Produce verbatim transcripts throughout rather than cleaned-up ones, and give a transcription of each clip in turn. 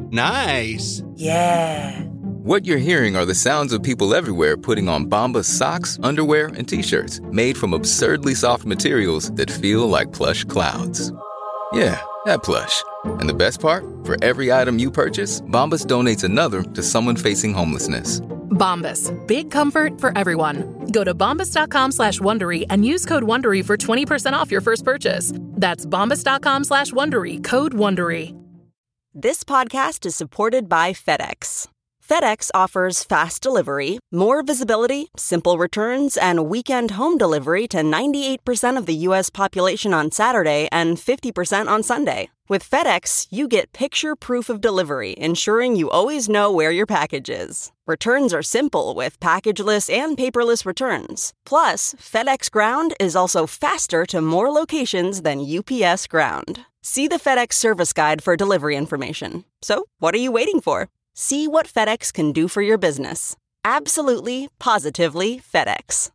Nice. Yeah. What you're hearing are the sounds of people everywhere putting on Bombas socks, underwear, and T-shirts made from absurdly soft materials that feel like plush clouds. Yeah, that plush. And the best part? For every item you purchase, Bombas donates another to someone facing homelessness. Bombas. Big comfort for everyone. Go to bombas.com slash Wondery and use code Wondery for twenty percent off your first purchase. That's bombas.com slash Wondery. Code Wondery. This podcast is supported by FedEx. FedEx offers fast delivery, more visibility, simple returns, and weekend home delivery to ninety-eight percent of the U S population on Saturday and fifty percent on Sunday. With FedEx, you get picture proof of delivery, ensuring you always know where your package is. Returns are simple with packageless and paperless returns. Plus, FedEx Ground is also faster to more locations than U P S Ground. See the FedEx service guide for delivery information. So, what are you waiting for? See what FedEx can do for your business. Absolutely, positively FedEx.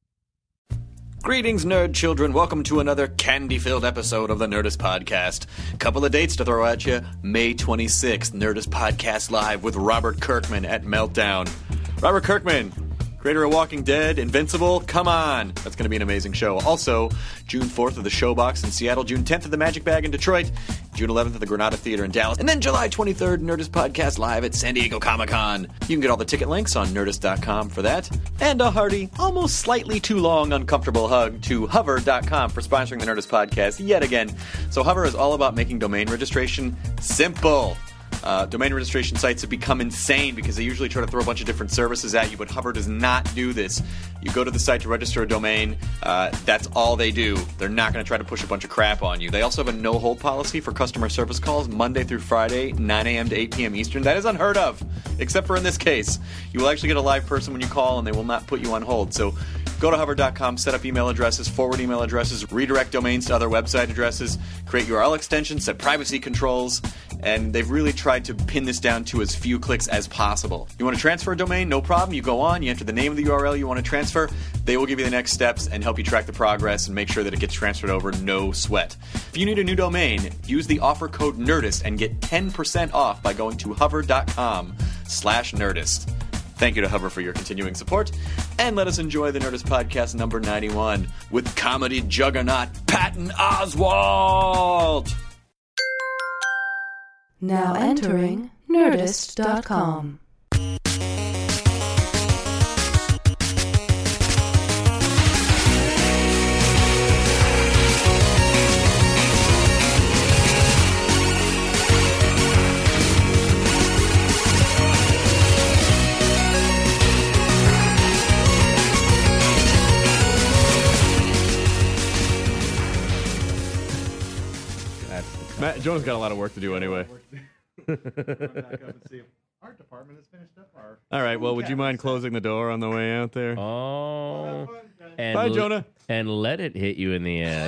Greetings, nerd children. Welcome to another candy-filled episode of the Nerdist Podcast. Couple of dates to throw at you. May twenty-sixth, Nerdist Podcast Live with Robert Kirkman at Meltdown. Robert Kirkman, creator of Walking Dead, Invincible, come on. That's going to be an amazing show. Also, June fourth at the Showbox in Seattle, June tenth at the Magic Bag in Detroit, June eleventh at the Granada Theater in Dallas, and then July twenty-third, Nerdist Podcast Live at San Diego Comic-Con. You can get all the ticket links on nerdist dot com for that. And a hearty, almost slightly too long, uncomfortable hug to hover dot com for sponsoring the Nerdist Podcast yet again. So Hover is all about making domain registration simple. Uh, domain registration sites have become insane because they usually try to throw a bunch of different services at you, but Hover does not do this. You go to the site to register a domain, uh, that's all they do. They're not going to try to push a bunch of crap on you. They also have a no-hold policy for customer service calls Monday through Friday, nine a.m. to eight p.m. Eastern. That is unheard of, except for in this case. You will actually get a live person when you call, and they will not put you on hold. So go to hover dot com, set up email addresses, forward email addresses, redirect domains to other website addresses, create U R L extensions, set privacy controls, and they've really tried to pin this down to as few clicks as possible. You want to transfer a domain? No problem. You go on, you enter the name of the U R L you want to transfer. They will give you the next steps and help you track the progress and make sure that it gets transferred over, no sweat. If you need a new domain, use the offer code NERDIST and get ten percent off by going to hover dot com slash nerdist. Thank you to Hover for your continuing support, and let us enjoy the Nerdist Podcast number ninety-one with comedy juggernaut Patton Oswalt. Now entering nerdist dot com. Matt, Jonah's got a lot of work to do anyway. Art department is finished up. Our All right, well, would you mind closing the door on the way out there? Oh. And Bye, l- Jonah. And let it hit you in the ass.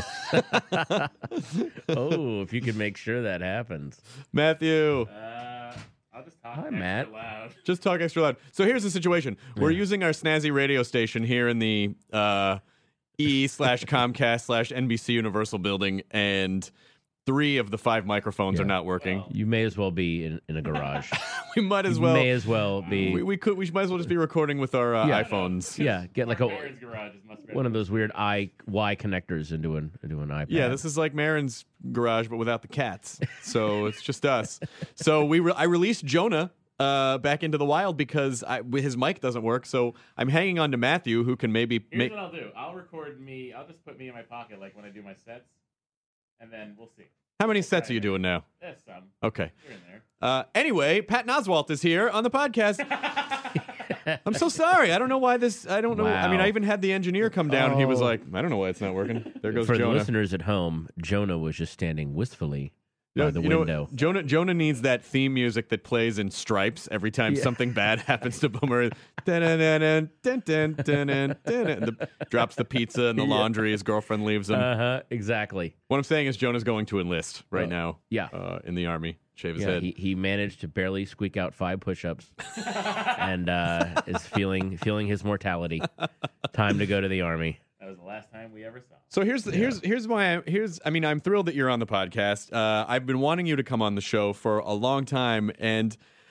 Oh, if you could make sure that happens. Matthew. Uh, I'll just talk Hi, extra Matt. loud. Just talk extra loud. So here's the situation. We're using our snazzy radio station here in the uh, E slash Comcast slash N B C Universal building, and three of the five microphones Yeah. are not working. You may as well be in, in a garage. We might as You well. may as well be. We, we could. We might as well just be recording with our uh, Yeah. iPhones. yeah, get like a Aaron's garage is much better. one of those weird I Y connectors into an into an iPad. Yeah, this is like Marin's garage, but without the cats. So it's just us. So we, re- I released Jonah uh, back into the wild because I, his mic doesn't work. So I'm hanging on to Matthew, who can maybe Here's make. what I'll do. I'll record me. I'll just put me in my pocket like when I do my sets, and then we'll see. How many sets are you doing now? There's some. Okay. Here and there. Uh, anyway, Patton Oswalt is here on the podcast. I'm so sorry. I don't know why this. I don't know. I mean, Wow. I even had the engineer come down, and he was Oh. like, "I don't know why it's not working." There goes For the Jonah. listeners at home, Jonah was just standing wistfully You know- by the you know, window. Jonah Jonah needs that theme music that plays in Stripes every time Yeah. something bad happens to Boomer. Dun, dun, dun, dun, dun, dun, dun, dun, dun, and the, drops the pizza in the Yeah. laundry. His girlfriend leaves him. Uh huh. Exactly. What I'm saying is Jonah's going to enlist right Oh, now. yeah. uh, in the army, shave his Yeah, head. he, he managed to barely squeak out five push-ups, and uh, is feeling feeling his mortality. Time to go to the army. That was the last time we ever saw. So here's the, here's here's why I, here's I mean I'm thrilled that you're on the podcast. Uh, I've been wanting you to come on the show for a long time, and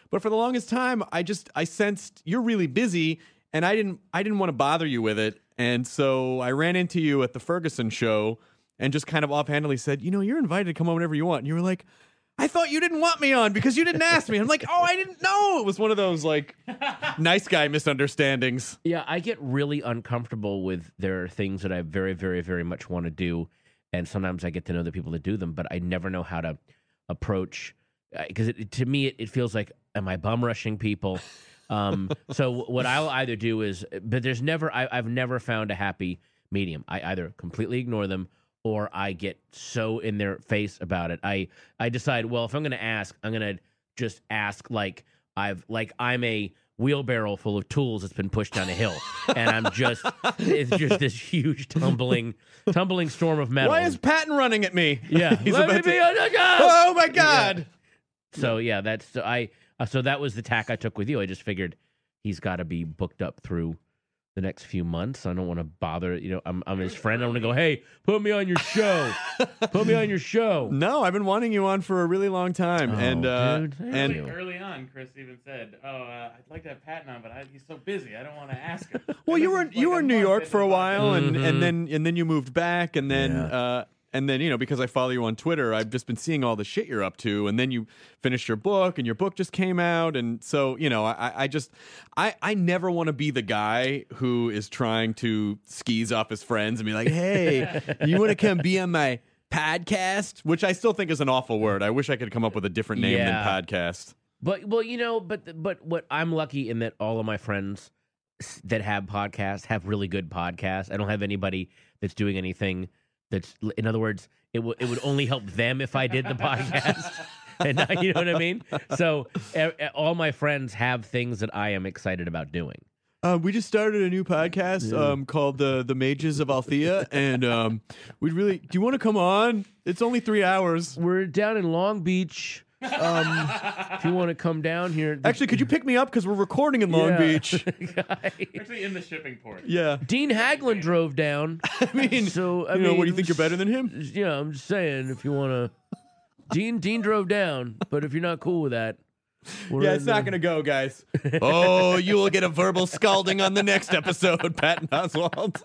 But for the longest time, I just I sensed you're really busy, and I didn't I didn't want to bother you with it. And so I ran into you at the Ferguson show and just kind of offhandedly said, you know, you're invited to come on whenever you want. And you were like, I thought you didn't want me on because you didn't ask me. I'm like, oh, I didn't know. It was one of those like nice guy misunderstandings. Yeah, I get really uncomfortable with there are things that I very, very, very much want to do. And sometimes I get to know the people that do them, but I never know how to approach, because it, to me, it, it feels like, am I bum rushing people? Um, so what I'll either do is, but there's never, I, I've never found a happy medium. I either completely ignore them or I get so in their face about it. I, I decide, well, if I'm going to ask, I'm going to just ask like I've, like I'm a wheelbarrow full of tools that's been pushed down a hill. And I'm just, it's just this huge tumbling, tumbling storm of metal. Why is Patton running at me? Yeah. He's Let about me to- be on the go! Oh my God. Yeah. So yeah, that's, so I, Uh, so that was the tack I took with you. I just figured he's got to be booked up through the next few months. I don't want to bother. You know, I'm I'm his friend. I want to go, hey, put me on your show. Put me on your show. No, I've been wanting you on for a really long time. Oh, and uh, dude, thank and you. Early on, Chris even said, "Oh, uh, I'd like to have Patton on, but I, he's so busy. I don't want to ask him." well, And you this were is like you were a in New month York into for a the while, and, Mhm. and then and then you moved back, and then Yeah. uh, and then you know because I follow you on Twitter, I've just been seeing all the shit you're up to, and then you finished your book, and your book just came out, and so you know I, I just I I never want to be the guy who is trying to skis off his friends and be like, hey, you want to come be on my podcast? Which I still think is an awful word. I wish I could come up with a different name Yeah. than podcast. But well, you know, but but what I'm lucky in that all of my friends s- that have podcasts have really good podcasts. I don't have anybody that's doing anything that's, in other words, it would it would only help them if I did the podcast. And uh, you know what I mean? So uh, all my friends have things that I am excited about doing. Uh, we just started a new podcast um, called the the Mages of Althea, and um, we'd really. Do you want to come on? It's only three hours. We're down in Long Beach. Um, if you want to come down here, Actually, could you pick me up because we're recording in Long Yeah. Beach? Actually, in the shipping port. Yeah, Dean Haglund drove down. I mean, So I you know, mean, what do you think? You're better than him? Yeah, I'm just saying if you want to. Dean Dean drove down, but if you're not cool with that, we're Yeah, it's in not the- going to go, guys. Oh, you will get a verbal scalding on the next episode, Patton Oswalt.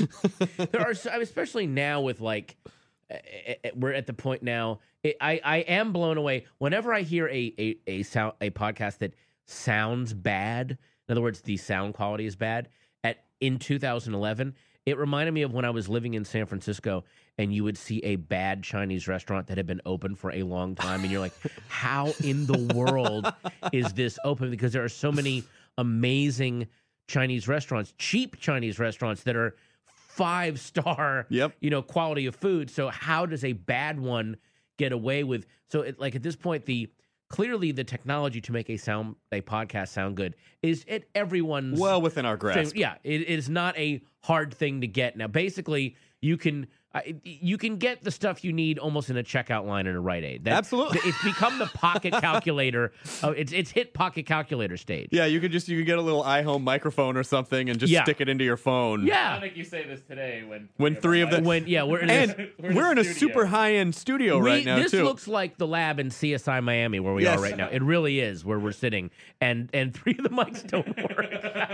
There are, so- especially now with like, eh, eh, eh, we're at the point now. It, I I am blown away whenever I hear a a a sound a podcast that sounds bad. In other words, the sound quality is bad. At in two thousand eleven, it reminded me of when I was living in San Francisco, and you would see a bad Chinese restaurant that had been open for a long time, and you're like, how in the world is this open? Because there are so many amazing Chinese restaurants, cheap Chinese restaurants that are five star, Yep. you know, quality of food. So how does a bad one get away with? So it, like at this point, the clearly the technology to make a sound a podcast sound good is at everyone's Well within our grasp. yeah, it is not a hard thing to get. Now, basically, you can uh, you can get the stuff you need almost in a checkout line in a Rite Aid. That- Absolutely. it's become the pocket calculator. Uh, it's it's hit pocket calculator stage. Yeah, you could just you could get a little iHome microphone or something and just Yeah. stick it into your phone. I Yeah. don't think you say this today when When three of the When yeah, we're in and this, We're in we're a in a studio. super high end studio we- right now this too. looks like the lab in C S I Miami where we Yes. are right now. It really is where we're sitting, and and three of the mics don't work.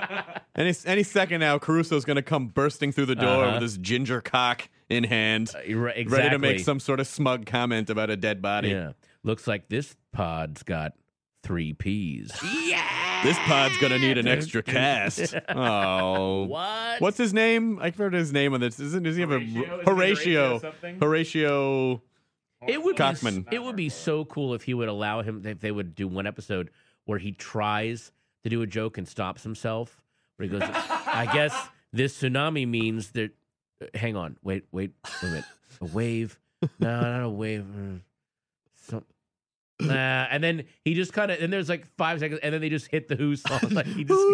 Any any second now, Caruso's going to come bursting through the door Uh-huh. with his ginger cock in hand, You're right, ready to make exactly. some sort of smug comment about a dead body. Yeah, looks like this pod's got three P's. Yeah. This pod's going to need an extra cast. Oh, What? what's his name? I forgot his name on this. Isn't does he have Horatio? a Is it Horatio? Horatio something? Horatio. It would Cockman. be it would be so cool if he would allow him if they would do one episode where he tries to do a joke and stops himself. Where he goes, I guess this tsunami means that. uh, hang on, wait, wait, wait a minute. A wave? No, not a wave. mm, Some, nah. And then he just kind of and there's like five seconds, and then they just hit the Who song. Like he just,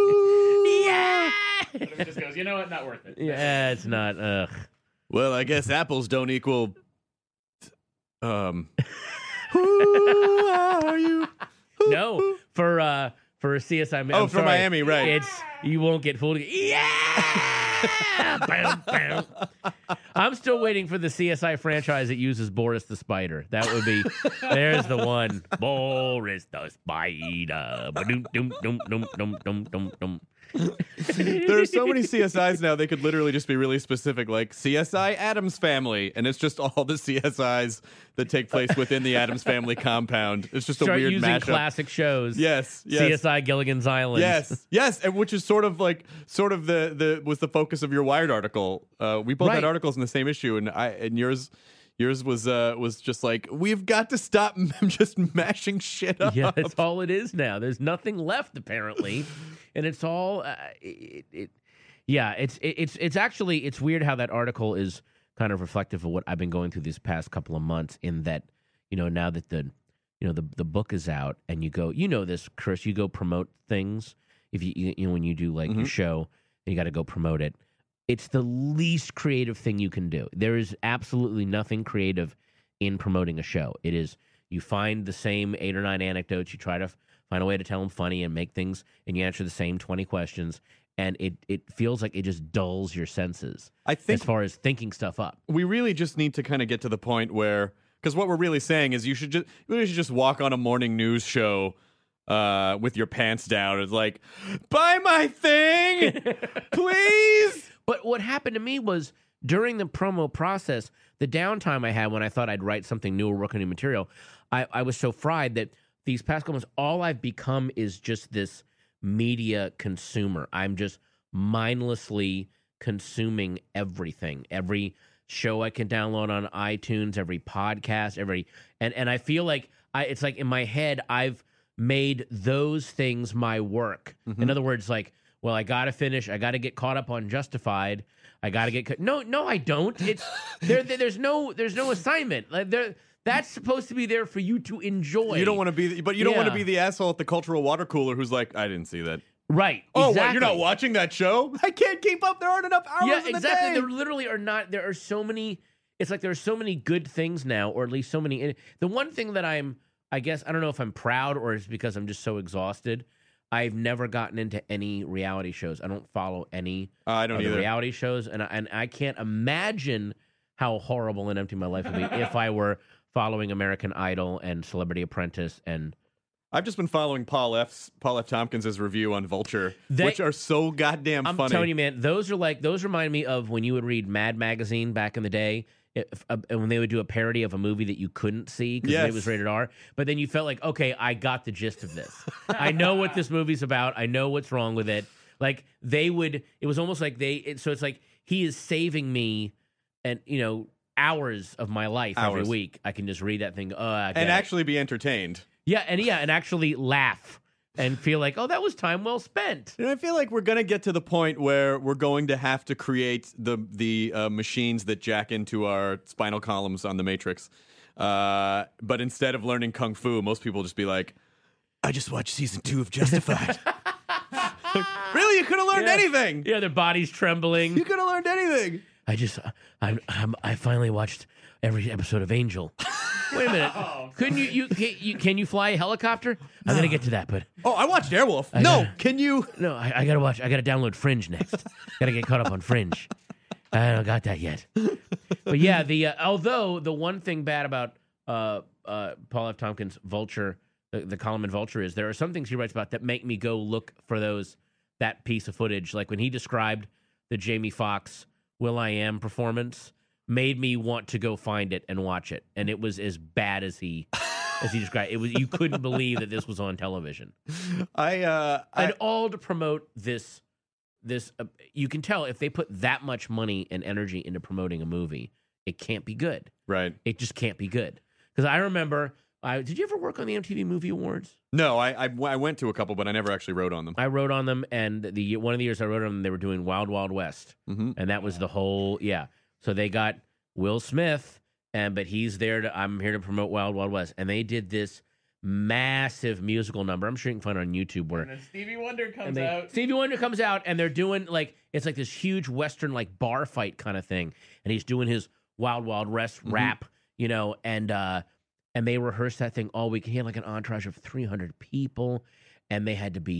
yeah, But if it just goes, you know what? Not worth it. yeah. It's not. Ugh. Well, I guess apples don't equal. Um. Who are you? No, for uh for C S I. Oh, I'm for sorry. Miami, right. It's You won't get fooled. Yeah! Bam, bam. I'm still waiting for the C S I franchise that uses Boris the Spider. That would be, there's the one. Boris the Spider. Ba-dum, dum, dum, dum, dum, dum, dum, dum. There are so many C S Is now, they could literally just be really specific, like C S I Addams Family, and it's just all the C S Is that take place within the Addams Family compound. It's just Start a weird using mashup. classic shows. Yes, yes. C S I Gilligan's Island. Yes, yes, and which is sort of like sort of the the was the focus of your Wired article. Uh, we both Right. had articles in the same issue, and I and yours yours was uh, was just like, we've got to stop just mashing shit up. Yeah, that's all it is now. There's nothing left apparently, and it's all. Uh, it, it, yeah, it's it, it's it's actually it's weird how that article is kind of reflective of what I've been going through these past couple of months. In that, you know, now that the you know the the book is out, and you go, you know this, Chris, you go promote things. If you you know when you do like Mm-hmm. your show, and you got to go promote it. It's the least creative thing you can do. There is absolutely nothing creative in promoting a show. It is you find the same eight or nine anecdotes, you try to f- find a way to tell them funny and make things, and you answer the same twenty questions, and it, it feels like it just dulls your senses I think as far as thinking stuff up. we really just need to kind of get to the point where, because what we're really saying is you should just you should just walk on a morning news show uh, with your pants down. It's like, buy my thing, please. But what happened to me was during the promo process, the downtime I had when I thought I'd write something new or work on new material, I, I was so fried that these past couple months, all I've become is just this media consumer. I'm just mindlessly consuming everything, every show I can download on iTunes, every podcast, every and and I feel like I it's like in my head I've made those things my work. Mm-hmm. In other words, like, well, I got to finish. I got to get caught up on Justified. I got to get co- no, no, I don't. It's there. there- There's no. There's no assignment. Like there. That's supposed to be there for you to enjoy. You don't want to be, the, but you don't want to Yeah. be the asshole at the cultural water cooler who's like, I didn't see that. right. Oh, exactly. what? You're not watching that show? I can't keep up. There aren't enough hours Yeah, in the exactly. day. There literally are not. There are so many. It's like there are so many good things now, or at least so many. The one thing that I'm, I guess, I don't know if I'm proud or it's because I'm just so exhausted. I've never gotten into any reality shows. I don't follow any Uh, I don't of the either. reality shows, and I, and I can't imagine how horrible and empty my life would be if I were following American Idol and Celebrity Apprentice and. I've just been following Paul F's Paul F. Tompkins' review on Vulture, They- which are so goddamn I'm funny. telling you, man, those are like those remind me of when you would read Mad Magazine back in the day, if, uh, when they would do a parody of a movie that you couldn't see because Yes. it was rated R. But then you felt like, okay, I got the gist of this. I know what this movie's about. I know what's wrong with it. Like they would, it was almost like they. It, so it's like he is saving me, and you know, hours of my life every Hours. week. I can just read that thing. Oh, I get and it. actually be entertained. yeah, and yeah, and actually laugh and feel like, oh, that was time well spent. And I feel like we're gonna get to the point where we're going to have to create the the uh, machines that jack into our spinal columns on the Matrix. Uh, but instead of learning kung fu, most people just be like, "I just watched season two of Justified." Really, you could have learned Yeah. anything. Yeah, their bodies trembling. You could have learned anything. I just, I, I'm, I finally watched every episode of Angel. Wait a minute, couldn't you, you, can you, can you fly a helicopter? I'm gonna get to that, but Oh, I watched Airwolf. I no, gotta- can you? no, I, I gotta watch. I gotta download Fringe next. Gotta get caught up on Fringe. I don't got that yet. But yeah, the uh, although the one thing bad about uh, uh, Paul F. Tompkins' Vulture, the, the column in Vulture is there are some things he writes about that make me go look for those that piece of footage. Like when he described the Jamie Foxx Will I Am performance, made me want to go find it and watch it, and it was as bad as he as he described. It was you couldn't believe that this was on television, I uh, I, and all to promote this. This uh, you can tell if they put that much money and energy into promoting a movie, it can't be good. right. It just can't be good. Because I remember, I did you ever work on the M T V Movie Awards? No, I, I I went to a couple, but I never actually wrote on them. I wrote on them, and the year- one of the years I wrote on them, they were doing Wild Wild West, Mhm. and that was the whole yeah. So they got Will Smith, and but he's there to I'm here to promote Wild Wild West, and they did this massive musical number. I'm sure you can find it on YouTube where And then Stevie Wonder comes and they, out. Stevie Wonder comes out, and they're doing like it's like this huge Western like bar fight kind of thing, and he's doing his Wild Wild West rap, you know, and uh, and they rehearsed that thing all week. He had like an entourage of three hundred people, and they had to be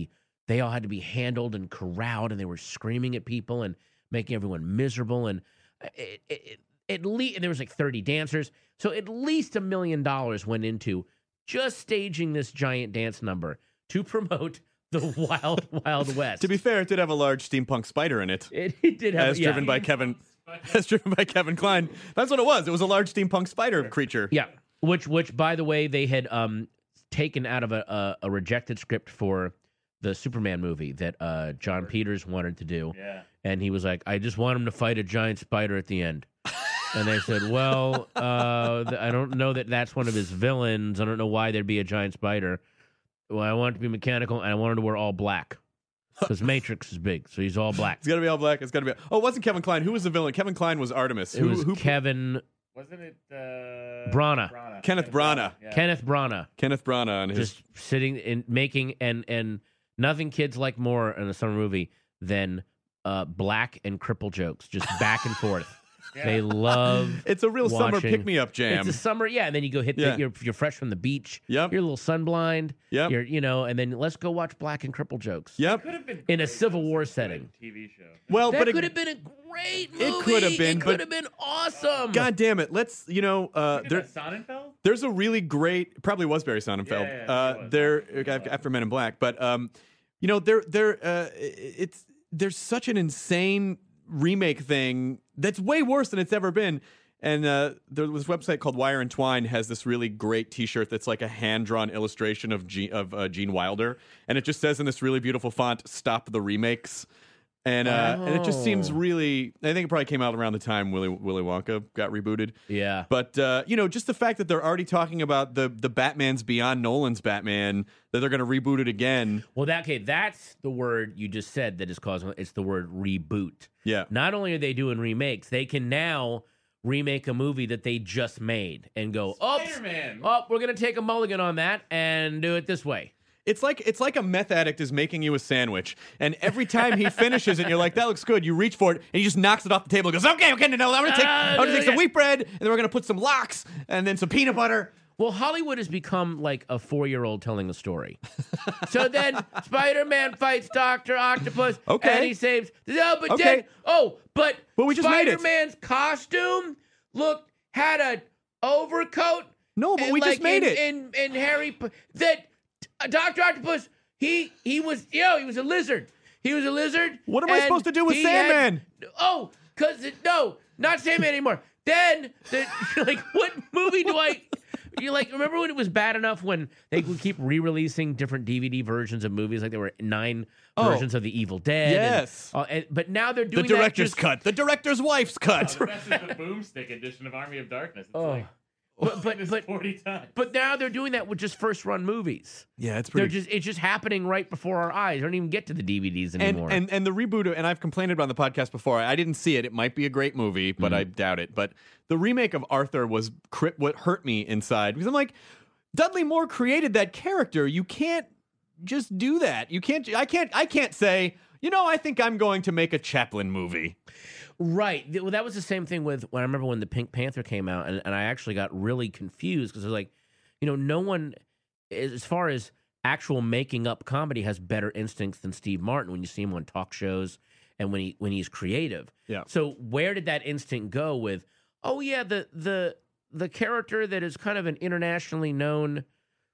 they all had to be handled and corralled, and they were screaming at people and making everyone miserable. And it, it, at least there was like thirty dancers, so at least a million dollars went into just staging this giant dance number to promote the Wild Wild West. To be fair, it did have a large steampunk spider in it. It, it did have as yeah. driven by Kevin, as driven by Kevin Kline. That's what it was. It was a large steampunk spider creature. Yeah, which which by the way they had um taken out of a a, a rejected script for the Superman movie that uh, John Peters wanted to do. Yeah. And he was like, I just want him to fight a giant spider at the end. And they said, well, uh, th- I don't know that that's one of his villains. I don't know why there'd be a giant spider. Well, I want it to be mechanical, and I wanted to wear all black. Because Matrix is big, so he's all black. It's got to be all black. It's got to be. Oh, it wasn't Kevin Kline. Who was the villain? Kevin Kline was Artemis. It who, was who Kevin... Wasn't it uh, Branagh. Branagh. Kenneth Branagh. Yeah. Kenneth Branagh. Kenneth Branagh on his. Just sitting and making... And, and nothing kids like more in a summer movie than uh, black and cripple jokes, just back and forth. Yeah. They love. It's a real summer watching- pick-me-up jam. It's a summer, yeah. And then you go hit. Yeah. The, you're you're fresh from the beach. Yep. You're a little sunblind. Yep. You're you know, and then let's go watch black and cripple jokes. Yep. Could have been In a great. Civil War That's a setting. good T V show. Well, That but it, could have been a great movie. It could have been, It but- could have been awesome. God damn it! Let's you know. Uh, Isn't there, that Sonnenfeld? there's a really great. Probably was Barry Sonnenfeld. Yeah, yeah, uh, it was. there It was. after Men in Black, but um, you know, there there uh, it's there's such an insane remake thing that's way worse than it's ever been. And uh, there was a website called Wire and Twine has this really great T-shirt that's like a hand-drawn illustration of Gene, of uh, Gene Wilder, and it just says in this really beautiful font, "Stop the remakes." And uh, and it just seems Oh. really. I think it probably came out around the time Willy Willy Wonka got rebooted. Yeah. But uh, you know, just the fact that they're already talking about the the Batman's beyond Nolan's Batman, that they're going to reboot it again. Well, that okay, that's the word you just said that is causing. It's the word reboot. Yeah. Not only are they doing remakes, they can now remake a movie that they just made and go, oh, Spider-Man. oh, we're gonna take a mulligan on that and do it this way. It's like it's like a meth addict is making you a sandwich, and every time he finishes it, you're like, "That looks good." You reach for it, and he just knocks it off the table. and Goes, "Okay, okay, no, no, I'm gonna take, I'm gonna take some wheat bread, and then we're gonna put some lox, and then some peanut butter." Well, Hollywood has become like a four-year-old telling a story. So then Spider-Man fights Doctor Octopus, Okay. and he saves. No, but Okay. then oh, but Well, we just made it. Spider-Man's costume looked had a overcoat. No, but and we just like made in, it. In in Harry P- that uh, Doctor Octopus he he was you know he was a lizard. He was a lizard. What am I and supposed to do with he had- Sandman? oh, cause it, no, not Sandman anymore. Then the like what movie do I? You like remember when it was bad enough when they would keep re-releasing different D V D versions of movies, like there were nine Oh. versions of The Evil Dead. and- Yes. uh, and- but now they're The doing that director's just- cut, the director's wife's cut. Oh, that's just the boomstick edition of Army of Darkness. It's Oh. like But but this but, forty times. but now they're doing that with just first run movies. Yeah, it's They're pretty. just it's just happening right before our eyes. They don't even get to the D V Ds and, anymore. and and the reboot, of- and I've complained about it on the podcast before. I didn't see it. It might be a great movie, but I doubt it. But the remake of Arthur was cri- what hurt me inside because I'm like, Dudley Moore created that character. You can't just do that. You can't. I can't. I can't say. You know, I think I'm going to make a Chaplin movie. Right. Th- Well, that was the same thing with when I remember when the Pink Panther came out, and, and I actually got really confused because I was like, you know, no one, as far as actual making up comedy, has better instincts than Steve Martin when you see him on talk shows and when he when he's creative. Yeah. So where did that instinct go with? Oh yeah, the the the character that is kind of an internationally known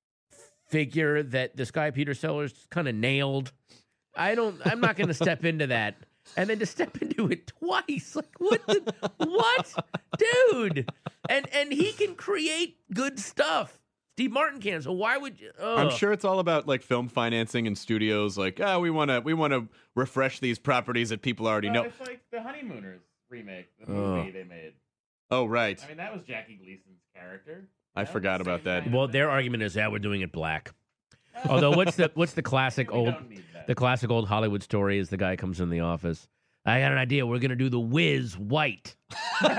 figure that this guy Peter Sellers kind of nailed. I don't. I'm not going to step into that. And then to step into it twice, like what? The, what, dude? And and he can create good stuff. Steve Martin can. So why would you? Oh. I'm sure it's all about like film financing and studios. Like, ah, we want to we want to refresh these properties that people already Oh, know. it's like the Honeymooners remake, the Oh. movie they made. Oh, right. I mean, that was Jackie Gleason's character. I That forgot was the about same that. kind Well, of their thing. argument is that we're doing it black. Although, what's the what's the classic We old don't need that. the classic old Hollywood story is the guy comes in the office. I got an idea. We're gonna do the Wiz white. It's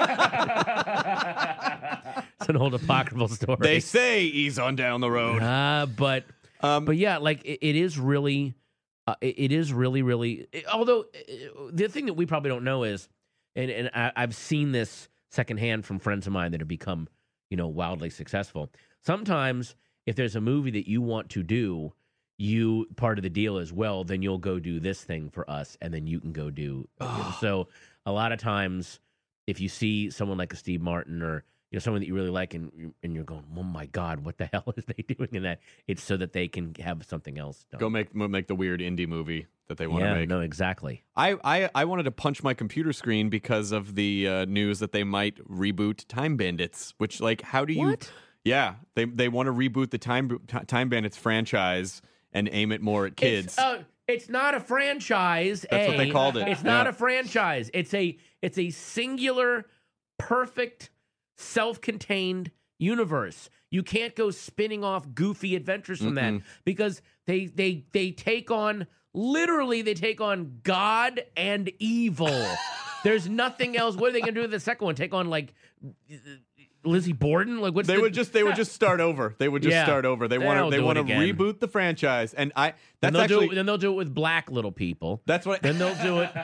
an old apocryphal story. They say ease on down the road. Uh, but Um, but yeah, like it, it is really, uh, it, it is really, really. It, although uh, the thing that we probably don't know is, and and I, I've seen this secondhand from friends of mine that have become, you know, wildly successful. Sometimes, if there's a movie that you want to do, you part of the deal is, well, then you'll go do this thing for us, and then you can go do. So a lot of times, if you see someone like a Steve Martin or you know someone that you really like, and and you're going, oh my God, what the hell is they doing in that? It's so that they can have something else done. Go make make the weird indie movie that they want to yeah, make. no, exactly. I, I, I wanted to punch my computer screen because of the uh, news that they might reboot Time Bandits, which, like, how do you... What? Yeah, they they want to reboot the Time Time Bandits franchise and aim it more at kids. It's, uh, it's not a franchise. That's a. what they called it. It's not Yeah. a franchise. It's a it's a singular, perfect, self-contained universe. You can't go spinning off goofy adventures from Mm-mm. that because they they they take on literally they take on God and evil. There's nothing else. What are they going to do with the second one? Take on like Lizzie Borden? Like what's They the, would just they would just start over. They would just Yeah. start over. They They'll want to they do it want to again. reboot the franchise, and I Then that's they'll actually do it, then they'll do it with black little people. that's what Then they'll do it.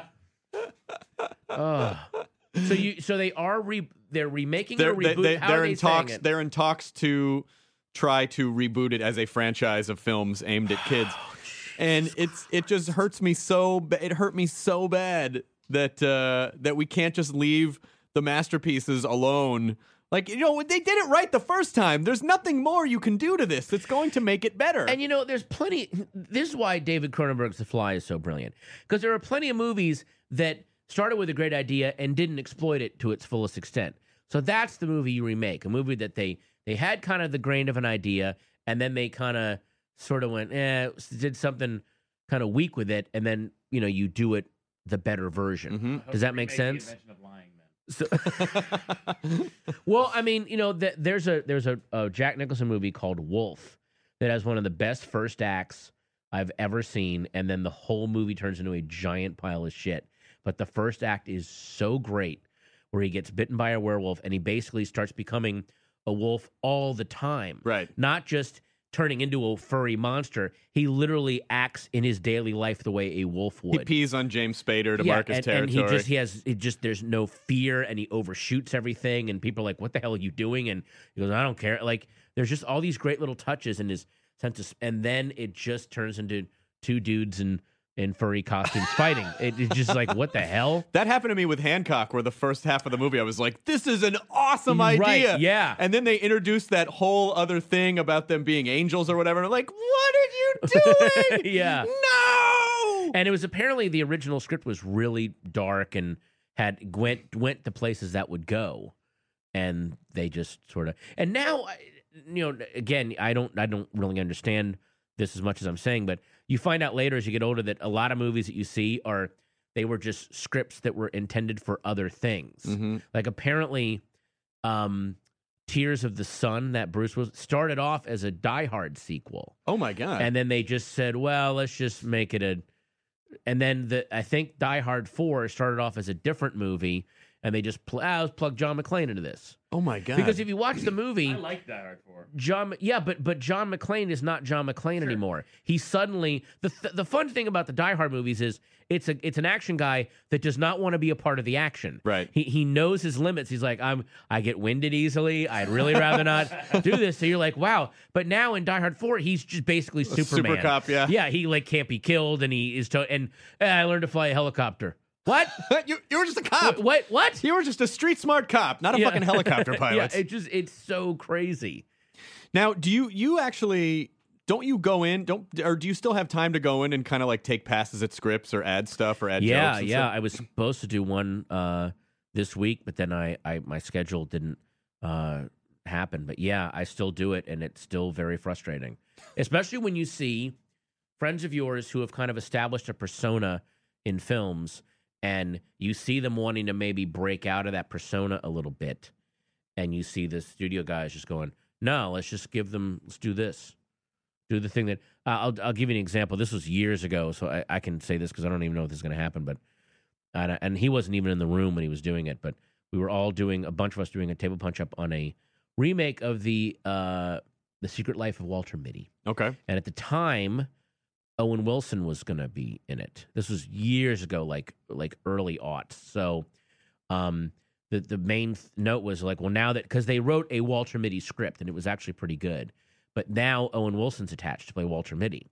Ugh. So you so they are re they're remaking they're a reboot. they, How they're are they in talks. saying it? They're in talks to try to reboot it as a franchise of films aimed at kids, and it's it just hurts me so ba- it hurt me so bad that uh, that we can't just leave the masterpieces alone. Like, you know, they did it right the first time. There's nothing more you can do to this that's going to make it better. And you know, there's plenty. This is why David Cronenberg's The Fly is so brilliant, because there are plenty of movies that started with a great idea and didn't exploit it to its fullest extent. So that's the movie you remake, a movie that they they had kind of the grain of an idea, and then they kind of sort of went, eh, did something kind of weak with it, and then you know you do it the better version. Mhm. Does that make Remake sense? The Invention of Lying, then. So, well, I mean, you know, th- there's a there's a, a Jack Nicholson movie called Wolf that has one of the best first acts I've ever seen, and then the whole movie turns into a giant pile of shit. But the first act is so great, where he gets bitten by a werewolf, and he basically starts becoming a wolf all the time. Right. Not just turning into a furry monster. He literally acts in his daily life the way a wolf would. he pees on James Spader to mark his and, territory. and he just he has it just there's no fear, and he overshoots everything, and people are like, "What the hell are you doing?" And he goes, "I don't care." Like there's just all these great little touches in his sense of, and then it just turns into two dudes in in furry costumes fighting. It, it's just like, what the hell? That happened to me with Hancock, where the first half of the movie I was like, this is an awesome Right, idea. yeah. And then they introduced that whole other thing about them being angels or whatever. I'm like, what are you doing? Yeah. No! And it was apparently the original script was really dark and had went went to places that would go, and they just sort of. And now, I- you know, again, I don't I don't really understand this as much as I'm saying, but you find out later as you get older that a lot of movies that you see are they were just scripts that were intended for other things. Mhm. Like apparently, um, Tears of the Sun, that Bruce was started off as a Die Hard sequel. Oh my God. And then they just said, well, let's just make it a. And then the I think Die Hard four started off as a different movie, and they just pl- ah, let's plug John McClane into this. oh my God. Because if you watch the movie, I like Die Hard four. John, yeah, but but John McClane is not John McClane anymore. He suddenly the th- the fun thing about the Die Hard movies is it's a it's an action guy that does not want to be a part of the action. Right. He he knows his limits. He's like, I'm I get winded easily. I'd really rather not do this. So you're like, wow. But now in Die Hard four, he's just basically Superman. super cop, yeah. Yeah, he like can't be killed, and he is to- and eh, I learned to fly a helicopter. What? you, you were just a cop. what? What? What? You were just a street smart cop, not a Yeah. fucking helicopter pilot. Yeah, it just it's so crazy. Now, do you you actually don't you go in don't or do you still have time to go in and kind of like take passes at scripts or add stuff or add Yeah, jokes? and yeah. stuff? I was supposed to do one uh, this week, but then I, I my schedule didn't uh, happen. But yeah, I still do it, and it's still very frustrating, especially when you see friends of yours who have kind of established a persona in films, and you see them wanting to maybe break out of that persona a little bit, and you see the studio guys just going, "No, let's just give them. Let's do this." Do the thing that uh, I'll I'll give you an example. This was years ago, so I, I can say this because I don't even know if this is going to happen. But and, and he wasn't even in the room when he was doing it. But we were all doing a bunch of us doing a table punch up on a remake of the uh, the Secret Life of Walter Mitty. Okay. And at the time, Owen Wilson was going to be in it. This was years ago, like like early aughts. So um, the the main th- note was like, well, now that because they wrote a Walter Mitty script and it was actually pretty good. But now Owen Wilson's attached to play Walter Mitty. So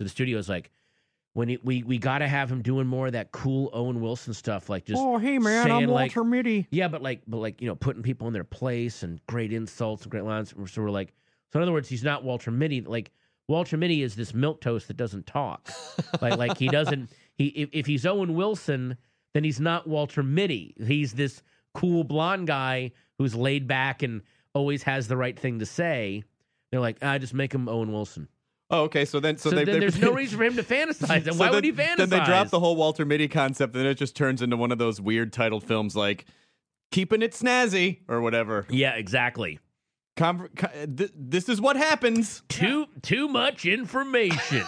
So the studio's like, when he, we we got to have him doing more of that cool Owen Wilson stuff, like just oh hey man, saying, I'm like, Walter Mitty. Yeah, but like but like you know, putting people in their place and great insults and great lines. So we're like, so in other words, he's not Walter Mitty. Like Walter Mitty is this milquetoast that doesn't talk. like like he doesn't. He if, if he's Owen Wilson, then he's not Walter Mitty. He's this cool blonde guy who's laid back and always has the right thing to say. They're like, ah, just make him Owen Wilson. Oh, okay. So then, so, So they, then they, there's no reason for him to fantasize. And so why then, would he fantasize? Then they drop the whole Walter Mitty concept, and then it just turns into one of those weird titled films like "Keeping It Snazzy" or whatever. Yeah, exactly. Con- con- th- this is what happens. Too too much information.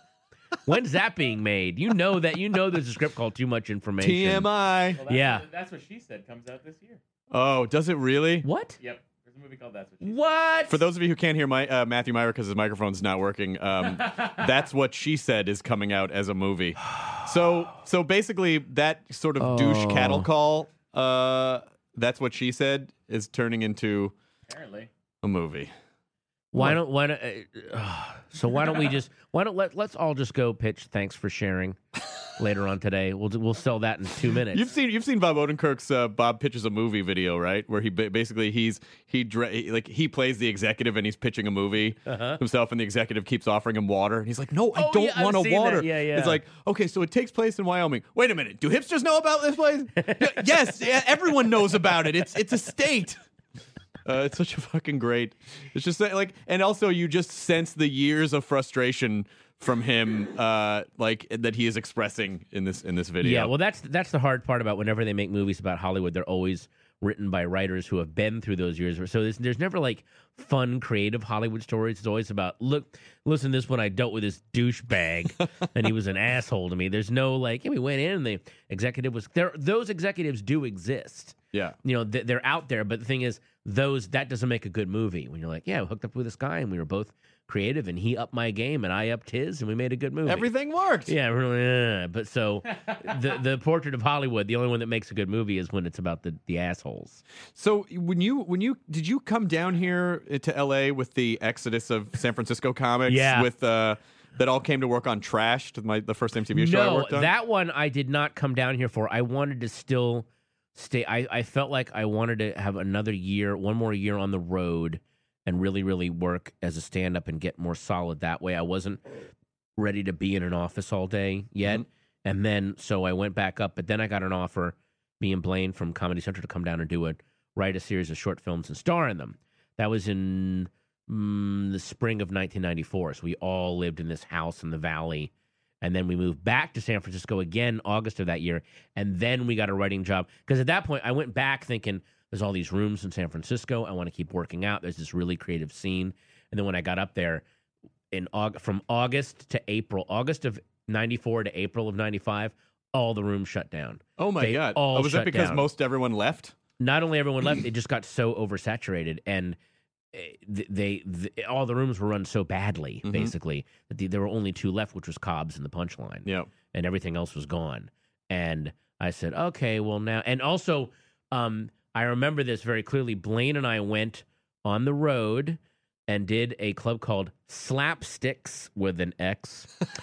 When's that being made? You know that you know there's a script called Too Much Information. T M I. Well, that's Yeah. What, that's what she said comes out this year. Oh, does it really? What? Yep. There's a movie called That's What She Said. What? For those of you who can't hear my uh, Matthew Myra because his microphone's not working, um, That's What She Said is coming out as a movie. So, so basically, that sort of douche Oh. cattle call, uh, That's What She Said, is turning into Apparently. a movie. Why don't why don't uh, so why don't we just why don't let let's all just go pitch thanks for sharing later on today. We'll we'll sell that in two minutes. You've seen you've seen Bob Odenkirk's uh, Bob Pitches a Movie video, right? Where he ba- basically he's he, dra- he like he plays the executive and he's pitching a movie Uh-huh. himself, and the executive keeps offering him water, and he's like, "No, I Oh, don't yeah, I've want a seen that. water." Yeah, yeah. It's like, okay, so it takes place in Wyoming. Wait a minute, do hipsters know about this place? Y- yes, yeah, everyone knows about it. It's it's a state. Uh, it's such a fucking great. It's just that, like, and also you just sense the years of frustration from him, uh, like that he is expressing in this in this video. Yeah, well, that's that's the hard part about whenever they make movies about Hollywood. They're always written by writers who have been through those years. So there's, there's never like fun, creative Hollywood stories. It's always about, look, listen, this one I dealt with this douchebag, and he was an asshole to me. There's no like, yeah, we went in and the executive was there. Those executives do exist. yeah. You know, th- they're out there. But the thing is, those that doesn't make a good movie. When you're like, yeah, I hooked up with this guy, and we were both creative, and he upped my game, and I upped his, and we made a good movie. Everything worked. Yeah, really. Uh, but so the the portrait of Hollywood, the only one that makes a good movie is when it's about the, the assholes. So when you when you did you come down here to L A with the exodus of San Francisco comics? Yeah. With uh, that all came to work on Trashed, my the first M T V show I No, worked on. that one I did not come down here for. I wanted to still stay. I, I felt like I wanted to have another year, one more year on the road, and really, really work as a stand-up and get more solid that way. I wasn't ready to be in an office all day yet. Mm-hmm. And then, so I went back up, but then I got an offer, me and Blaine from Comedy Central, to come down and do it, write a series of short films and star in them. That was in mm, the spring of nineteen ninety-four. So we all lived in this house in the valley. And then we moved back to San Francisco again, August of that year. And then we got a writing job. Because at that point, I went back thinking, there's all these rooms in San Francisco. I want to keep working out. There's this really creative scene. And then when I got up there, in August, from August to April, August of ninety-four to April of ninety-five, all the rooms shut down. oh my They god! all Oh, was that shut because down. most everyone left? Not only everyone left, it just got so oversaturated, and eh, they, they all the rooms were run so badly, Mhm. basically, that the, there were only two left, which was Cobb's and the Punchline, Yeah. and everything else was gone. And I said, okay, well now, and also, um, I remember this very clearly. Blaine and I went on the road and did a club called Slapsticks with an X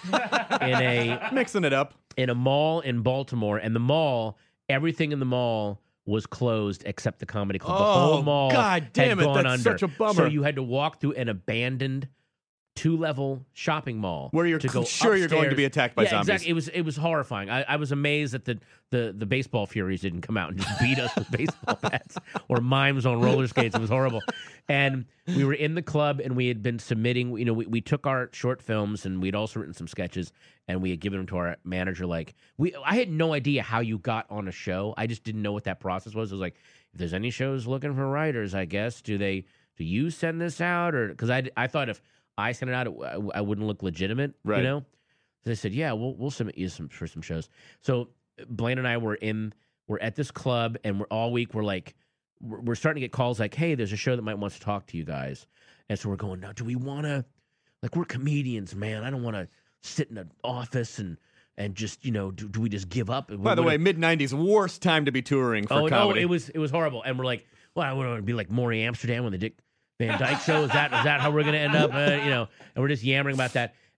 in a Mixing it up. in a mall in Baltimore, and the mall, everything in the mall was closed except the comedy club. The Oh, whole mall God damn had it, gone that's under. such a bummer. So you had to walk through an abandoned two-level shopping mall Where you're to go sure you're going to upstairs. be attacked by yeah, zombies. Exactly. It was it was horrifying. I, I was amazed that the, the the baseball furies didn't come out and just beat us with baseball bats or mimes on roller skates. It was horrible. And we were in the club, and we had been submitting. You know, we, we took our short films, and we'd also written some sketches, and we had given them to our manager. Like we, I had no idea how you got on a show. I just didn't know what that process was. It was like, if there's any shows looking for writers, I guess, do they do you send this out, or because I I thought if I sent it out, it, I, I wouldn't look legitimate, Right. you know. So they said, "Yeah, we'll we'll submit you some for some shows." So Blaine and I were in, we're at this club, and we're all week. We're like, we're, we're starting to get calls like, "Hey, there's a show that might want to talk to you guys," and so we're going, "Now, do we want to? Like, we're comedians, man. I don't want to sit in an office and and just, you know, do, do we just give up?" By the way, mid nineties, worst time to be touring for oh comedy. no, it was it was horrible, and we're like, "Well, I want to be like Maury Amsterdam when the Dick Van Dyke show. Is that is that how we're going to end up?" Uh, you know, and we're just yammering about that.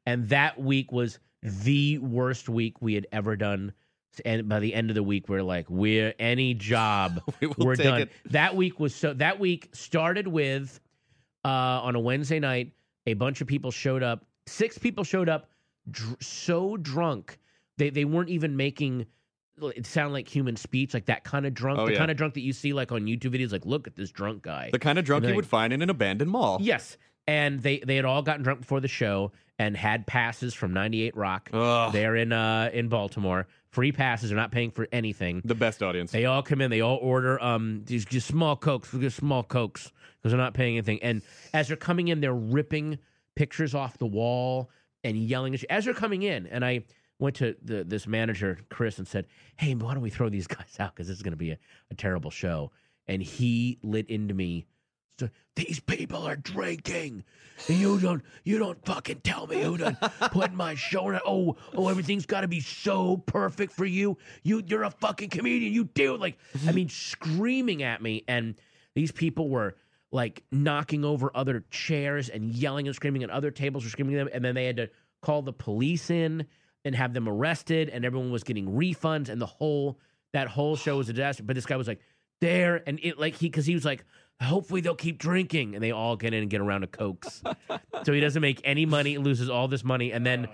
And that week was the worst week we had ever done. And by the end of the week, we're like, we're any job, we will we're take done. it. That week was so. That week started with uh, on a Wednesday night. A bunch of people showed up. Six people showed up, dr- so drunk they they weren't even making it sound like human speech, like that kind of drunk, Oh, the yeah. kind of drunk that you see like on YouTube videos. Like, look at this drunk guy. The kind of drunk And you they- would find in an abandoned mall. Yes. And they, they had all gotten drunk before the show and had passes from ninety-eight Rock. Ugh. They're in uh, in Baltimore. Free passes. They're not paying for anything. The best audience. They all come in. They all order um these just small cokes. We get small cokes because they're not paying anything. And as they're coming in, they're ripping pictures off the wall and yelling at you as they're coming in. And I went to the this manager Chris and said, "Hey, why don't we throw these guys out because this is going to be a, a terrible show?" And he lit into me. So, these people are drinking. And you don't you don't fucking tell me who to put in my show. And, oh, oh, everything's got to be so perfect for you. You you're a fucking comedian. You do like I mean screaming at me, and these people were like knocking over other chairs and yelling and screaming, and other tables were screaming at them, and then they had to call the police in and have them arrested, and everyone was getting refunds, and the whole that whole show was a disaster. But this guy was like there, and it like he because he was like, hopefully they'll keep drinking, and they all get in and get around to cokes. So he doesn't make any money, loses all this money, and then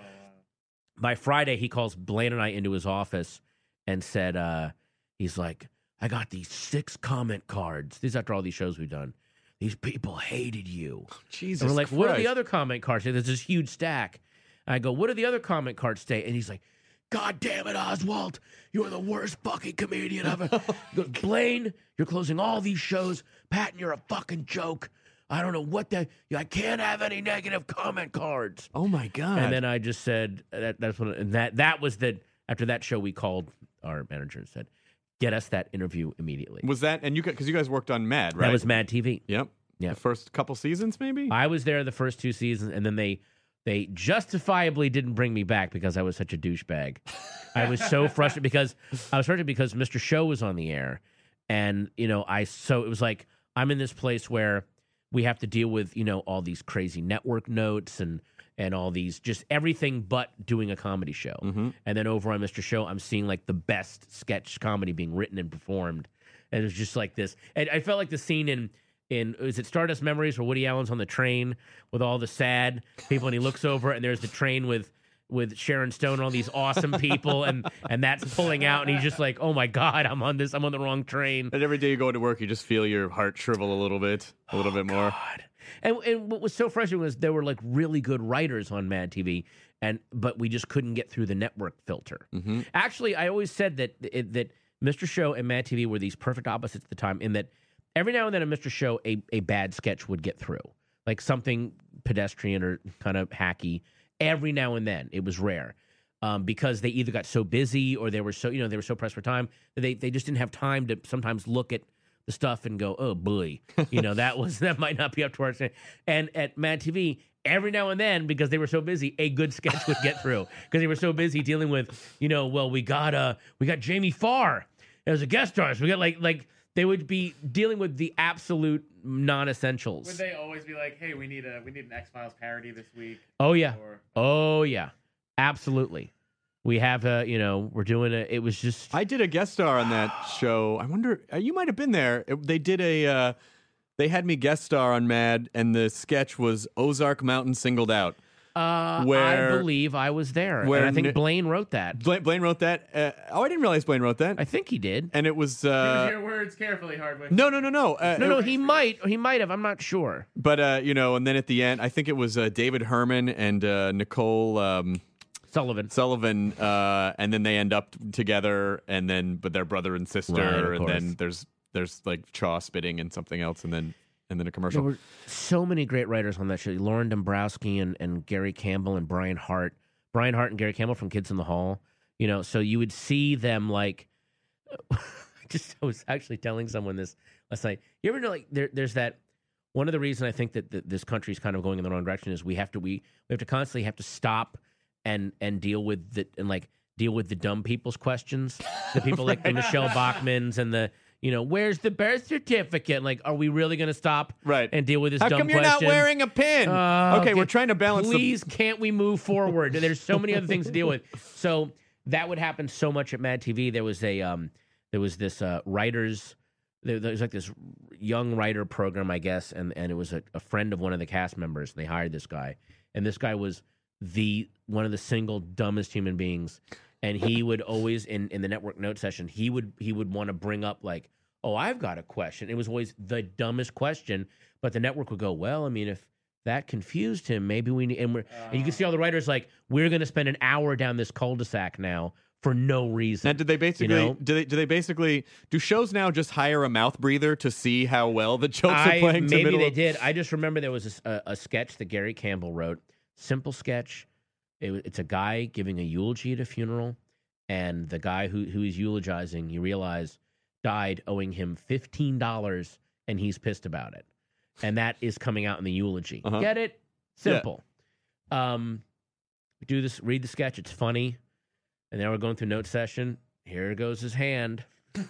by Friday he calls Blaine and I into his office and said, uh, he's like, I got these six comment cards. These after all these shows we've done. These people hated you. Jesus And we're like, Christ. what are the other comment cards? There's this huge stack. And I go, what are the other comment cards say? And he's like, God damn it, Oswald. You're the worst fucking comedian ever. He goes, Blaine, you're closing all these shows. Patton, you're a fucking joke. I don't know what that. I can't have any negative comment cards. Oh my God. And then I just said that. That's when and that that was the after that show we called our manager and said, get us that interview immediately. was that, and you because you guys worked on Mad, right? That was Mad T V. Yep. Yeah. The first couple seasons, maybe? I was there the first two seasons, and then they they justifiably didn't bring me back because I was such a douchebag. I was so frustrated because I was frustrated because Mister Show was on the air, and you know I so it was like I'm in this place where we have to deal with you know all these crazy network notes and and all these just everything but doing a comedy show. Mm-hmm. And then over on Mister Show, I'm seeing like the best sketch comedy being written and performed, and it was just like this. And I felt like the scene in. In is it Stardust Memories where Woody Allen's on the train with all the sad people and he looks over and there's the train with with Sharon Stone and all these awesome people and and that's pulling out and he's just like, oh my God, I'm on this I'm on the wrong train. And every day you go to work, you just feel your heart shrivel a little bit, a little bit more. God. And and what was so frustrating was there were like really good writers on Mad T V, and but we just couldn't get through the network filter. Mm-hmm. Actually, I always said that that Mister Show and Mad T V were these perfect opposites at the time in that every now and then on Mister Show, a, a bad sketch would get through, like something pedestrian or kind of hacky. Every now and then, it was rare um, because they either got so busy or they were so you know they were so pressed for time that they they just didn't have time to sometimes look at the stuff and go, oh boy, you know that was that might not be up to our standard. And at Mad T V, every now and then, because they were so busy, a good sketch would get through because they were so busy dealing with you know well we got uh we got Jamie Farr as a guest star, so we got like like. They would be dealing with the absolute non-essentials. Would they always be like, "Hey, we need a we need an X-Files parody this week"? Oh yeah, Or, oh yeah, absolutely. We have a, you know, we're doing a. It was just. I did a guest star on that show. I wonder, uh, you might have been there. It- they did a, uh, they had me guest star on Mad, and the sketch was Ozark Mountain Singled Out. Uh, where- I believe I was there, where and I think Ni- Blaine wrote that. Blaine, Blaine wrote that. Uh, oh, I didn't realize Blaine wrote that. I think he did. and it was, Use uh, your words carefully, Hardwick. no, no, no, no. Uh, No, it- no, he might, he might have. I'm not sure. But, uh, you know, and then at the end, I think it was uh, David Herman and uh, Nicole um, Sullivan. Sullivan, uh, and then they end up together, and then, but they're brother and sister, Right, of and then course. there's, there's like Chaw spitting and something else, and then, and then a There commercial. were so many great writers on that show. Lauren Dombrowski and, and Gary Campbell and Brian Hart. Brian Hart and Gary Campbell from Kids in the Hall. You know, so you would see them like. Just I was actually telling someone this last night. You ever know like there, there's that one of the reasons I think that, that this country is kind of going in the wrong direction is we have to we we have to constantly have to stop and and deal with the and like deal with the dumb people's questions. The people like the Michelle Bachmans and the You know, where's the birth certificate? Like, are we really going to stop Right. and deal with this How dumb come you're question? not wearing a pin? Uh, okay, we're trying to balance. Please, can't we move forward? There's so many other things to deal with. So that would happen so much at Mad T V. There was a, um, there was this uh, writers. There, there was like this young writer program, I guess, and and it was a, a friend of one of the cast members. And they hired this guy, and this guy was the one of the single dumbest human beings. And he would always in in the network note session, he would he would want to bring up like, oh, I've got a question. It was always the dumbest question, but the network would go, well, I mean, if that confused him, maybe we need, and, we're, uh, and you can see all the writers like, we're going to spend an hour down this cul-de-sac now for no reason. Now, did they basically, you know? do they, do they basically, do shows now just hire a mouth breather to see how well the jokes I, are playing? to maybe middle they of- did. I just remember there was a, a, a sketch that Gary Campbell wrote, simple sketch. It, was- it's a guy giving a eulogy at a funeral, and the guy who, who he's eulogizing, you realize, died owing him fifteen dollars, and he's pissed about it. And that is coming out in the eulogy. Uh-huh. Get it? Simple. Um, we do this, read the sketch. It's funny. And now we're going through note session. Here goes his hand.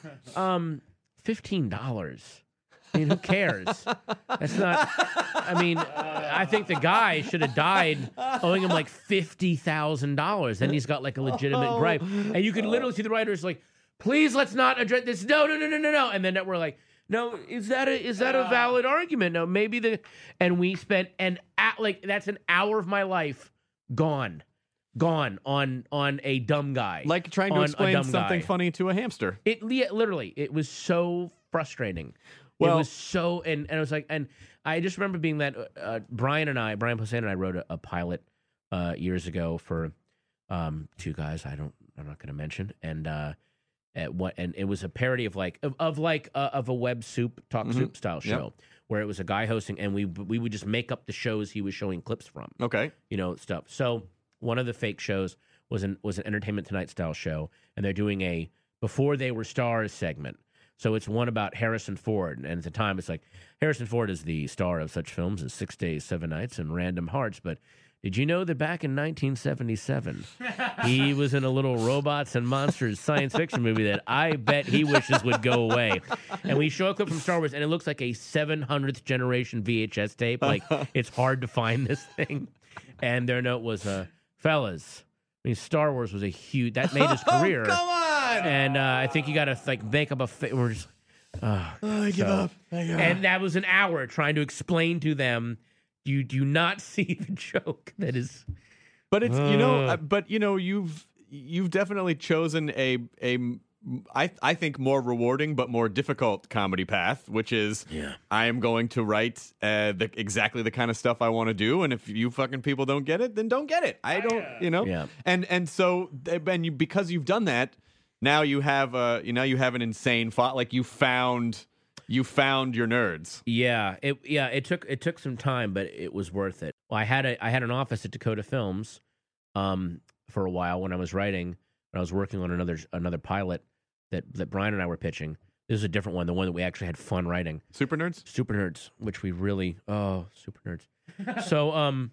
Um, fifteen dollars. I mean, who cares? That's not, I mean, I think the guy should have died owing him like fifty thousand dollars. Then he's got like a legitimate gripe. And you could literally see the writers like, please, let's not address this. No, no, no, no, no, no. And then we're like, no, is that a is that a valid argument? No, maybe the and we spent an at like that's an hour of my life gone, gone on on a dumb guy, Like trying to on a explain dumb something guy. funny to a hamster. It li- literally, it was so frustrating. Well- it was so, and, and it was like, and I just remember being that uh, Brian and I, Brian Posehn and I wrote a, a pilot uh, years ago for um, two guys I don't, I'm not going to mention, and uh, at what, and it was a parody of like of, of like uh, of a web soup talk Mhm. soup style show Yep. where it was a guy hosting, and we we would just make up the shows he was showing clips from. Okay. You know, stuff. So one of the fake shows was an was an Entertainment Tonight style show, and they're doing a Before They Were Stars segment. So it's one about Harrison Ford, and at the time it's like Harrison Ford is the star of such films as Six Days, Seven Nights, and Random Hearts. But did you know that back in nineteen seventy-seven, he was in a little robots and monsters science fiction movie that I bet he wishes would go away? And we show a clip from Star Wars, and it looks like a seven hundredth generation V H S tape. Like, it's hard to find this thing. And their note was, uh, fellas, I mean, Star Wars was a huge, that made his career. Oh, come on! And uh, I think you got to like make up a. Fa- we're just, uh, I give so- up. I give up. And that was an hour trying to explain to them. You do not see the joke. That is, But it's you know, Uh. uh, but you know, you've you've definitely chosen a a I I think more rewarding but more difficult comedy path, which is Yeah. I am going to write uh, the exactly the kind of stuff I want to do, and if you fucking people don't get it, then don't get it. I don't, you know. Yeah. And and so and you because you've done that, now you have uh you now you have an insane fo- like you found you found your nerds. yeah, it yeah it took it took some time, but it was worth it. Well, I had a I had an office at Dakota Films, um, for a while when I was writing, when I was working on another another pilot that that Brian and I were pitching. This is a different one, the one that we actually had fun writing. Super nerds. Super Nerds, which we really oh super nerds. So um,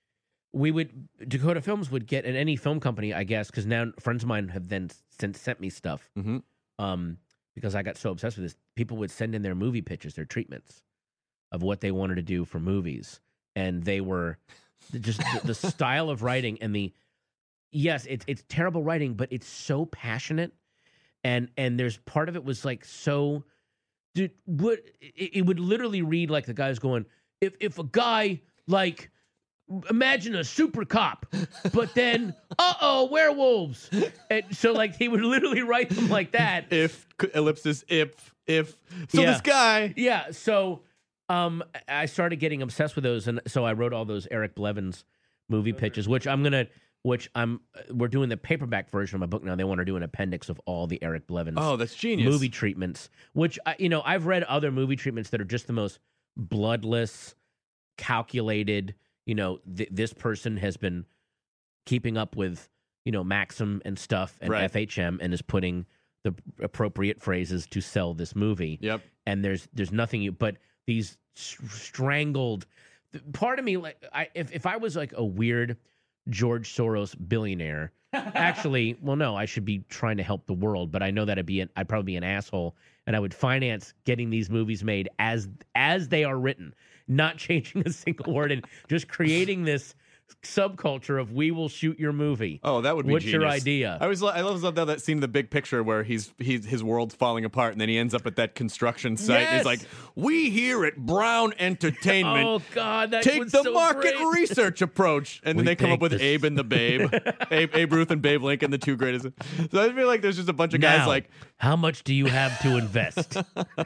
we would Dakota Films would get, and any film company, I guess, because now friends of mine have then sent sent me stuff. Mhm. Um, because I got so obsessed with this, people would send in their movie pitches, their treatments of what they wanted to do for movies, and they were just the, the style of writing and the yes, it's it's terrible writing, but it's so passionate, and and there's part of it was like so. Dude, what it, it would literally read like the guy's going, if if a guy like imagine a super cop, but then uh oh werewolves, and so like he would literally write them like that. If ellipsis if if so Yeah. this guy Yeah, so um, I started getting obsessed with those, and so I wrote all those Eric Blevins movie pitches, which I'm gonna, which I'm, we're doing the paperback version of my book now. They want to do an appendix of all the Eric Blevins oh that's genius movie treatments, which I, you know I've read other movie treatments that are just the most bloodless, calculated. You know, th- this person has been keeping up with you know Maxim and stuff and Right. F H M and is putting the appropriate phrases to sell this movie. Yep. And there's there's nothing you but these s- strangled. Part of me like I if if I was like a weird George Soros billionaire Actually, well, no, I should be trying to help the world, but I know that I'd be an, I'd probably be an asshole, and I would finance getting these movies made as as they are written, not changing a single word, and just creating this subculture of we will shoot your movie. Oh, that would be What's genius. your idea? I was I love that, that scene in The Big Picture where he's he's his world's falling apart and then he ends up at that construction site and Yes! he's like, "We here at Brown Entertainment Oh God, that take was the so market great. research approach," and then We they come up think with this- Abe and the Babe, Abe, Abe Ruth and Babe Lincoln, the two greatest. So I feel like there's just a bunch of guys Now, like, how much do you have to invest?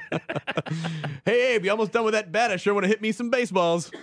"Hey Abe, you almost done with that bat? I sure want to hit me some baseballs."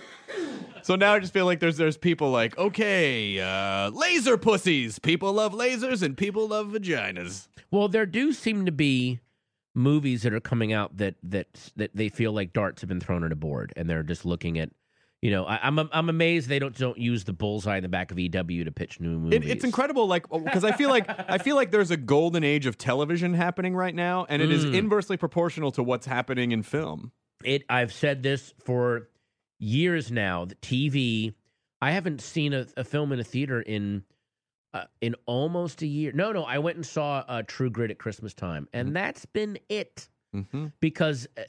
So now I just feel like there's there's people like, okay, uh, laser pussies. People love lasers and people love vaginas. Well, there do seem to be movies that are coming out that that that they feel like darts have been thrown at a board, and they're just looking at, you know, I, I'm I'm amazed they don't don't use the bullseye in the back of E W to pitch new movies. It, it's incredible, like because I feel like I feel like there's a golden age of television happening right now, and it is Mm. inversely proportional to what's happening in film. It. I've said this for years now. The T V. I haven't seen a, a film in a theater in uh, in almost a year. No, no. I went and saw uh, True Grit at Christmas time, and that's been it. Mm-hmm. Because uh,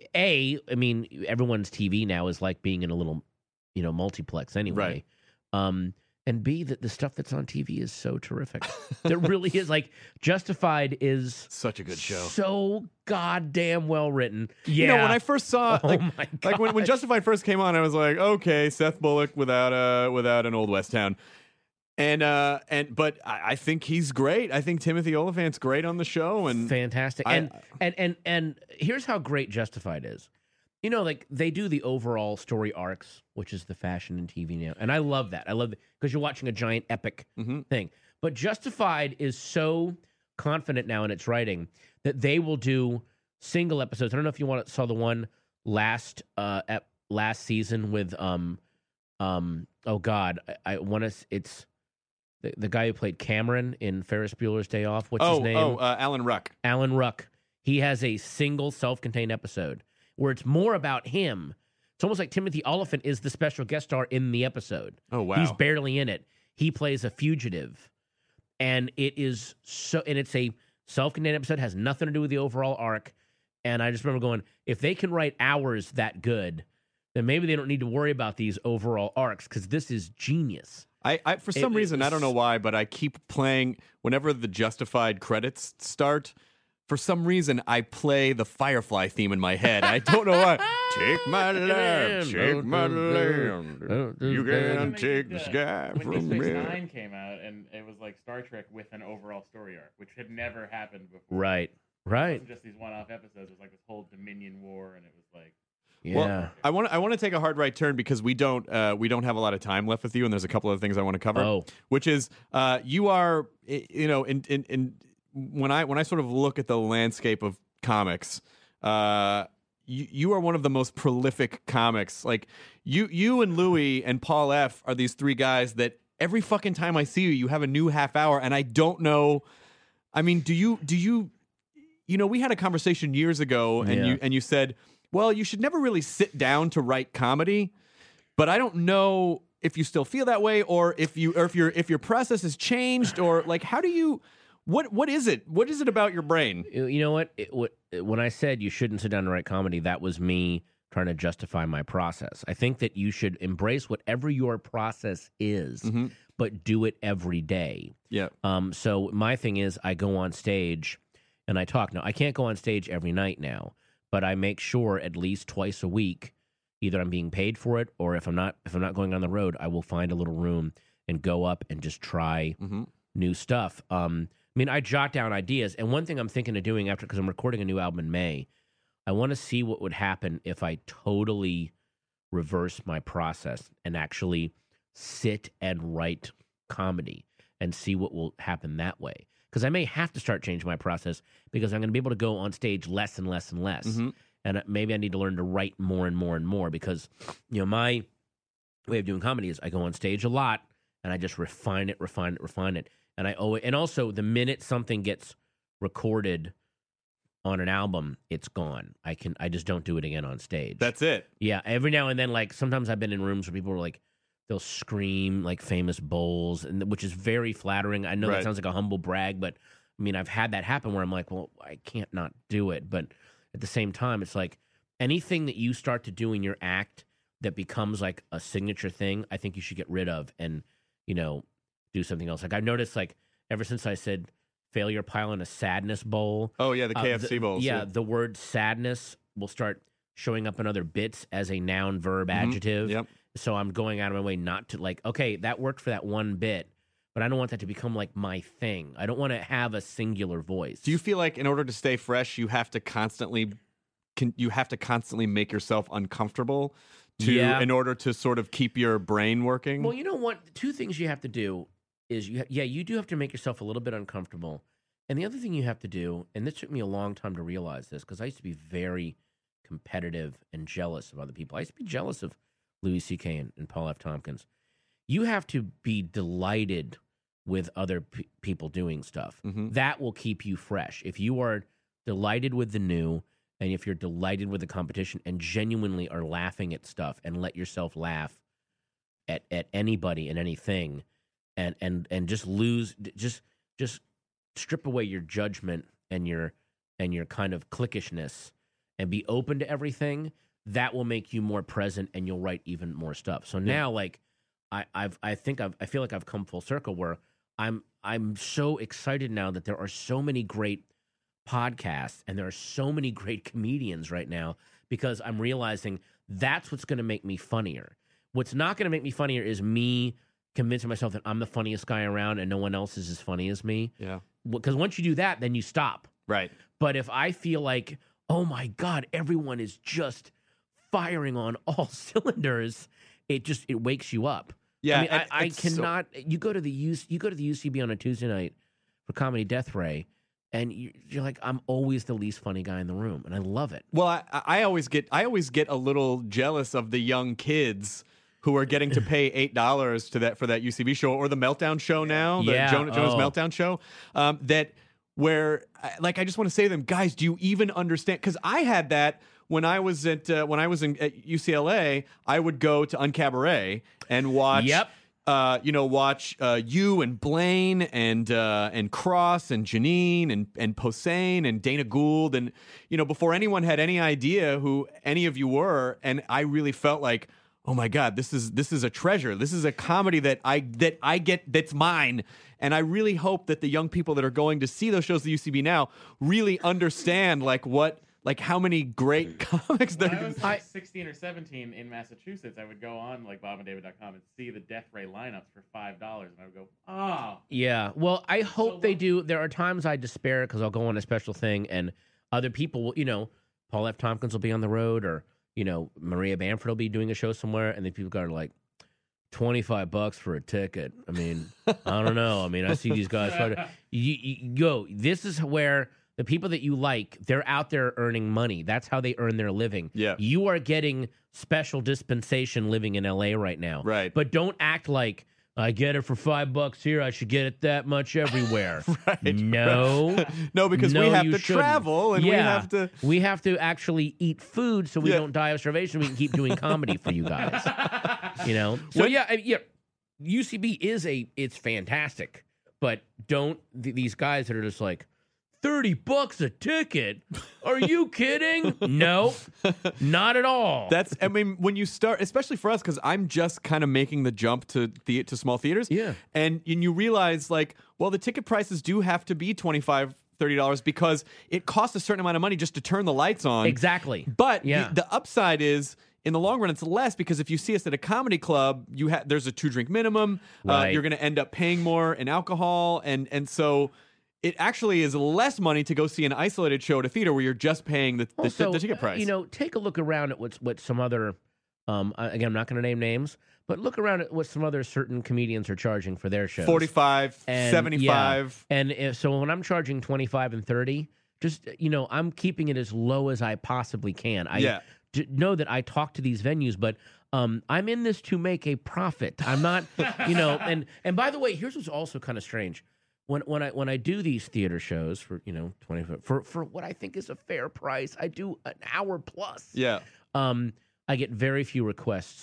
a, I mean, everyone's T V now is like being in a little, you know, multiplex anyway. Right. Um, and B, that the stuff that's on T V is so terrific. There really is. Like, Justified is Such a good show. so goddamn well written. Yeah. You know, when I first saw, Oh like, my like when, when gosh. Justified first came on, I was like, okay, Seth Bullock without a without an old West Town, and uh, and but I, I think he's great. I think Timothy Olyphant's great on the show, and fantastic. I- and and and and here's how great Justified is. You know, like they do the overall story arcs, which is the fashion in T V now, and I love that. I love it because you're watching a giant epic Mhm. thing. But Justified is so confident now in its writing that they will do single episodes. I don't know if you want saw the one last uh ep, last season with um um oh God I, I want to it's the, the guy who played Cameron in Ferris Bueller's Day Off. What's oh his name? oh uh, Alan Ruck. Alan Ruck. He has a single self-contained episode where it's more about him. It's almost like Timothy Olyphant is the special guest star in the episode. Oh wow, He's barely in it. He plays a fugitive. And it is so and it's a self-contained episode, has nothing to do with the overall arc. And I just remember going, if they can write hours that good, then maybe they don't need to worry about these overall arcs because this is genius. I, I for some It- it reason I don't know was- why, but I keep playing whenever the Justified credits start. For some reason, I play the Firefly theme in my head. I don't know why. Take my land, take my land. You can't take the sky When from Deep Space me. Nine came out, and it was like Star Trek with an overall story arc, which had never happened before. Right. It Right. wasn't just these one-off episodes. It was like this whole Dominion War, and it was like, Yeah. Well, I want I want to take a hard right turn because we don't uh, we don't have a lot of time left with you, and there's a couple of things I want to cover. Oh. Which is uh, you are i- you know in, in in when I when I sort of look at the landscape of comics, uh, you you are one of the most prolific comics. Like you you and Louis and Paul F are these three guys that every fucking time I see you, you have a new half hour, and I don't know. I mean, do you do you you know we had a conversation years ago, and Yeah. you and you said, well, you should never really sit down to write comedy, but I don't know if you still feel that way, or if you, or if your, if your process has changed, or like, how do you, what, what is it? What is it about your brain? You you know what? It, what? When I said you shouldn't sit down and write comedy, that was me trying to justify my process. I think that you should embrace whatever your process is, Mm-hmm. but do it every day. Yeah. Um, so my thing is, I go on stage and I talk. Now, I can't go on stage every night now, but I make sure at least twice a week, either I'm being paid for it, or if I'm not, if I'm not going on the road, I will find a little room and go up and just try Mm-hmm. new stuff. Um, I mean, I jot down ideas, and one thing I'm thinking of doing after, because I'm recording a new album in May, I want to see what would happen if I totally reverse my process and actually sit and write comedy and see what will happen that way. Because I may have to start changing my process because I'm going to be able to go on stage less and less and less. Mm-hmm. And maybe I need to learn to write more and more and more because, you know, my way of doing comedy is I go on stage a lot and I just refine it, refine it, refine it. And I always, and also the minute something gets recorded on an album, it's gone. I can, I just don't do it again on stage. That's it. Yeah, every now and then, like sometimes I've been in rooms where people are like, they'll scream like famous bowls, and which is very flattering. I know Right. that sounds like a humble brag, but I mean, I've had that happen where I'm like, well, I can't not do it. But at the same time, it's like anything that you start to do in your act that becomes like a signature thing, I think you should get rid of and, you know, do something else. Like I've noticed, like ever since I said failure pile in a sadness bowl. Oh yeah, the uh, K F C the- bowls. Yeah, the word sadness will start showing up in other bits as a noun, verb, Mhm. adjective. Yep. So I'm going out of my way not to like, okay, that worked for that one bit, but I don't want that to become like my thing. I don't want to have a singular voice. Do you feel like in order to stay fresh, you have to constantly, can, you have to constantly make yourself uncomfortable to Yeah. in order to sort of keep your brain working? Well, you know what? Two things you have to do is you, ha- yeah, you do have to make yourself a little bit uncomfortable. And the other thing you have to do, and this took me a long time to realize this because I used to be very competitive and jealous of other people. I used to be jealous of Louis C K and, and Paul F. Tompkins. You have to be delighted with other p- people doing stuff. Mhm. That will keep you fresh. If you are delighted with the new, and if you're delighted with the competition and genuinely are laughing at stuff and let yourself laugh at, at anybody and anything, and and and just lose, just just strip away your judgment and your and your kind of cliquishness and be open to everything, that will make you more present and you'll write even more stuff. So now, like, I, I've, I think I've, I feel like I've come full circle where I'm, I'm so excited now that there are so many great podcasts and there are so many great comedians right now because I'm realizing that's what's going to make me funnier. What's not going to make me funnier is me convincing myself that I'm the funniest guy around and no one else is as funny as me. Yeah. Because once you do that, then you stop. Right. But if I feel like, oh my God, everyone is just firing on all cylinders, it just it wakes you up. Yeah, I mean, I, it- I it's so- cannot. You go to the U, you go to the U C B on a Tuesday night for Comedy Death Ray, and you, you're like, I'm always the least funny guy in the room, and I love it. Well, I, I always get I always get a little jealous of the young kids who are getting to pay eight dollars to that for that U C B show or the Meltdown show now, the Yeah, Jonah, Jonah's oh. Meltdown show. Um, that where I- like I just want to say to them, guys, do you even understand? Because I had that when I was at uh, when I was in, at U C L A. I would go to Uncabaret and watch. Yep. Uh, you know, watch uh, you and Blaine and uh, and Cross and Janine and and Posehn and Dana Gould and you know before anyone had any idea who any of you were, and I really felt like, oh my God, this is this is a treasure. This is a comedy that I that I get that's mine. And I really hope that the young people that are going to see those shows at the U C B now really understand like what like how many great comics When there. I was like sixteen or seventeen in Massachusetts, I would go on like bob and david dot com and see the Death Ray lineups for five dollars, and I would go, oh. Yeah. Well, I hope So they long. do. There are times I despair because I'll go on a special thing and other people will, you know, Paul F. Tompkins will be on the road or, you know, Maria Bamford will be doing a show somewhere. And then people are like, twenty-five bucks for a ticket. I mean, I don't know. I mean, I see these guys. Try to, you, you go, this is where the people that you like, they're out there earning money. That's how they earn their living. Yeah. You are getting special dispensation living in L A right now. Right. But don't act like, I get it for five bucks here. I should get it that much everywhere. Right, No. No, because No, we have you to shouldn't. travel and we Yeah. have to. We have to actually eat food so we Yeah. don't die of starvation. We can keep doing comedy for you guys. You know? So, When- yeah, I, yeah, U C B is a, it's fantastic. But don't, th- these guys that are just like, thirty bucks a ticket? Are you kidding? No, not at all. That's, I mean, when you start, especially for us, because I'm just kind of making the jump to the to small theaters. Yeah. And, and you realize, like, well, the ticket prices do have to be twenty-five dollars, thirty dollars because it costs a certain amount of money just to turn the lights on. Exactly. But the- Yeah. the, upside is, in the long run, it's less because if you see us at a comedy club, you ha- there's a two drink minimum. Uh, Right. you're going to end up paying more in alcohol, and and so. It actually is less money to go see an isolated show at a theater where you're just paying the, the, Also, the ticket uh, price. You know, take a look around at what's what some other. Um, uh, again, I'm not going to name names, but look around at what some other certain comedians are charging for their shows. forty-five, And, seventy-five. yeah. And if, so when I'm charging twenty-five and thirty, just you know, I'm keeping it as low as I possibly can. I Yeah. d- know that I talk to these venues, but um, I'm in this to make a profit. I'm not, you know. And and by the way, here's what's also kind of strange. When when I when I do these theater shows for you know twenty for for what I think is a fair price, I do an hour plus. Yeah. Um, I get very few requests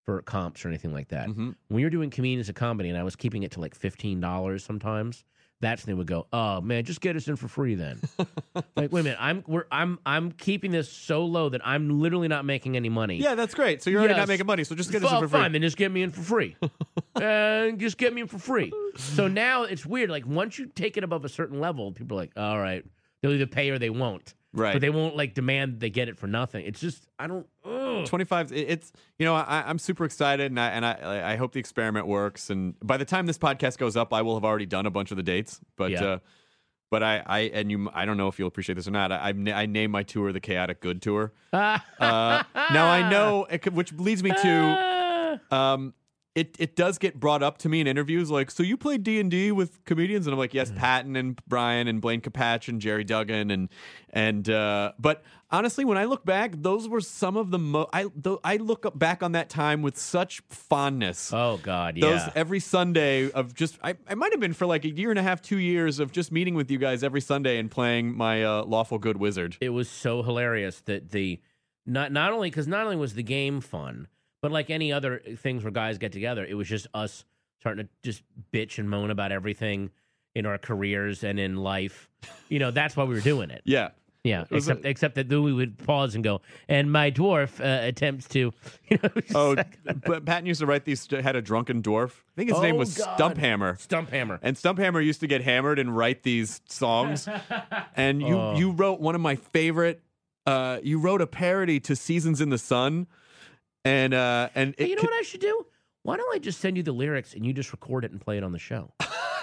for comps or anything like that. Mhm. When you're doing comedians of comedy, and I was keeping it to like fifteen dollars sometimes, that's when they would go, "Oh man, just get us in for free then." Like, wait a minute, I'm we're I'm I'm keeping this so low that I'm literally not making any money. Yeah, that's great. So you're already Yes. not making money, so just get us F- in for free. Fine, then just get me in for free. And just get me in for free. So now it's weird. Like once you take it above a certain level, people are like, all right, they'll either pay or they won't. Right. But they won't like demand they get it for nothing. It's just I don't. Ugh. twenty-five. it- It's you know I, I'm super excited, and I and I I hope the experiment works. And by the time this podcast goes up, I will have already done a bunch of the dates. But Yeah. uh, but I, I and you I don't know if you'll appreciate this or not. I I, na- I named my tour the Chaotic Good Tour. Uh, now I know, it could, which leads me to. Um, It it does get brought up to me in interviews, like, so you played D and D with comedians, and I'm like, yes, Patton and Brian and Blaine Capatch and Jerry Duggan and and uh, but honestly, when I look back, those were some of the mo. I th- I look up back on that time with such fondness. Oh God, yeah. Those every Sunday of just I, I might have been for like a year and a half, two years of just meeting with you guys every Sunday and playing my uh, Lawful Good Wizard. It was so hilarious that the not not only because not only was the game fun. But like any other things where guys get together, it was just us starting to just bitch and moan about everything in our careers and in life. You know, that's why we were doing it. Yeah. Yeah, was except a- except that then we would pause and go, and my dwarf uh, attempts to, you know. just Oh, like- but Patton used to write these. Had a drunken dwarf. I think his name Oh, was God. Stumphammer. Stumphammer. And Stumphammer used to get hammered and write these songs. And you Oh. you wrote one of my favorite. Uh, you wrote a parody to "Seasons in the Sun," and uh, and Hey, it you know could- what I should do? Why don't I just send you the lyrics and you just record it and play it on the show?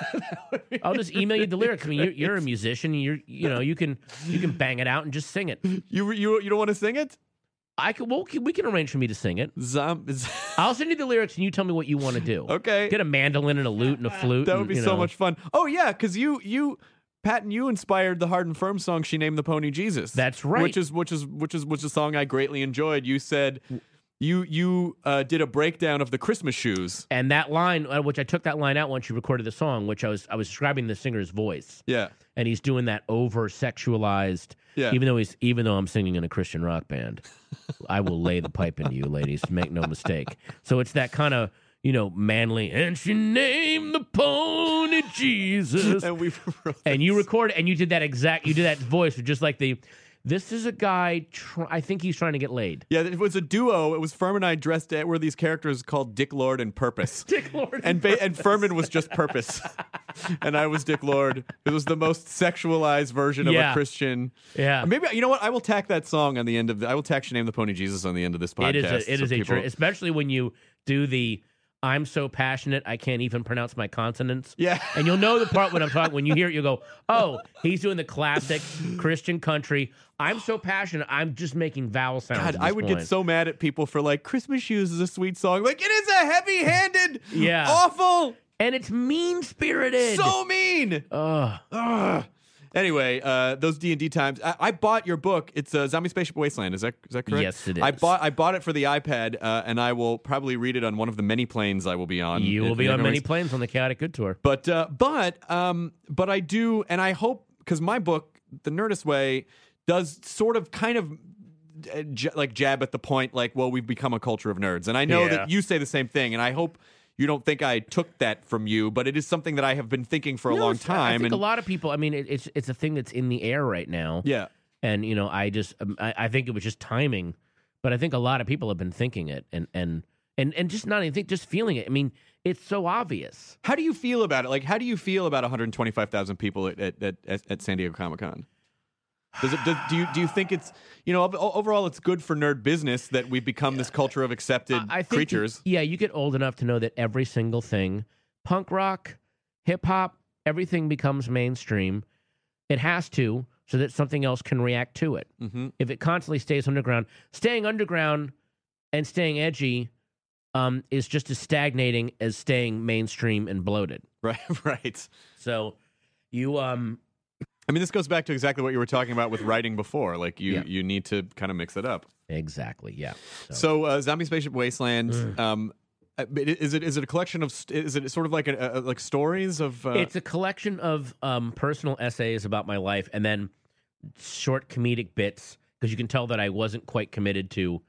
I'll just email you the lyrics. I mean, you're, you're a musician. You're, you know, you can you can bang it out and just sing it. you you you don't want to sing it? I could. Well, we can arrange for me to sing it. Zom- I'll send you the lyrics and you tell me what you want to do. okay, Get a mandolin and a lute and a flute. that would and, be you so know. much fun. Oh yeah, because you you. Patton, you inspired the Hard and Firm song. She named the pony Jesus. That's right. Which is which is which is which is a song I greatly enjoyed. You said you you uh, did a breakdown of the Christmas shoes. And that line, uh, which I took that line out once you recorded the song, which I was I was describing the singer's voice, Yeah. and he's doing that over sexualized. Yeah. Even though he's even though I'm singing in a Christian rock band, I will lay the pipe into you, ladies. Make no mistake. So it's that kind of. You know, manly, and she named the pony Jesus. And we wrote And you record and you did that exact, you did that voice, just like the, this is a guy, try, I think he's trying to get laid. Yeah, it was a duo. It was Firm and I dressed at were these characters called Dick Lord and Purpose. Dick Lord. And ba- and Furman was just Purpose, and I was Dick Lord. It was the most sexualized version of Yeah. a Christian. Yeah. Maybe you know what? I will tack that song on the end of. The, I will tack "She Named the Pony Jesus" on the end of this podcast. It is a, it so is a people- true, especially when you do the, I'm so passionate I can't even pronounce my consonants. Yeah. And you'll know the part when I'm talking, when you hear it, you'll go, oh, he's doing the classic Christian country. I'm so passionate, I'm just making vowel sounds. God, at I this would point. get so mad at people for like Christmas Shoes is a sweet song. Like it is a heavy-handed, Yeah. awful, And it's mean spirited. so mean. Ugh. Ugh. Anyway, uh, those D and D times. I, I bought your book. It's uh, Zombie Spaceship Wasteland. Is that is that correct? Yes, it I is. bought I bought it for the iPad, uh, and I will probably read it on one of the many planes I will be on. You in- will be in on many weeks. planes on the Chaotic Good Tour. But uh, but um, but I do, and I hope because my book, The Nerdist Way, does sort of kind of. uh, j- Like jab at the point, like, well, we've become a culture of nerds, and I know Yeah. that you say the same thing, and I hope you don't think I took that from you, but it is something that I have been thinking for a No, long it's- time. I think and a lot of people. I mean, it, it's it's a thing that's in the air right now. yeah, And you know, I just um, I, I think it was just timing, but I think a lot of people have been thinking it and and and and just not even think, just feeling it. I mean, it's so obvious. how do you feel about it? Like, how do you feel about one hundred twenty-five thousand people at at, at, at San Diego Comic Con? Does it? Does, do you do you think it's you know o- overall it's good for nerd business that we've become this culture of accepted I think creatures? You, yeah, you get old enough to know that every single thing, punk rock, hip hop, everything becomes mainstream. It has to, so that something else can react to it. Mm-hmm. If it constantly stays underground, staying underground and staying edgy um, is just as stagnating as staying mainstream and bloated. Right, right. So you um. I mean, this goes back to exactly what you were talking about with writing before. Like, you Yeah. you need to kind of mix it up. Exactly. Yeah. So, uh, Zombie Spaceship Wasteland. Mm. Um, uh, is it is it a collection of st- is it sort of like a, a like stories of? Uh, It's a collection of um, personal essays about my life, and then short comedic bits because you can tell that I wasn't quite committed to,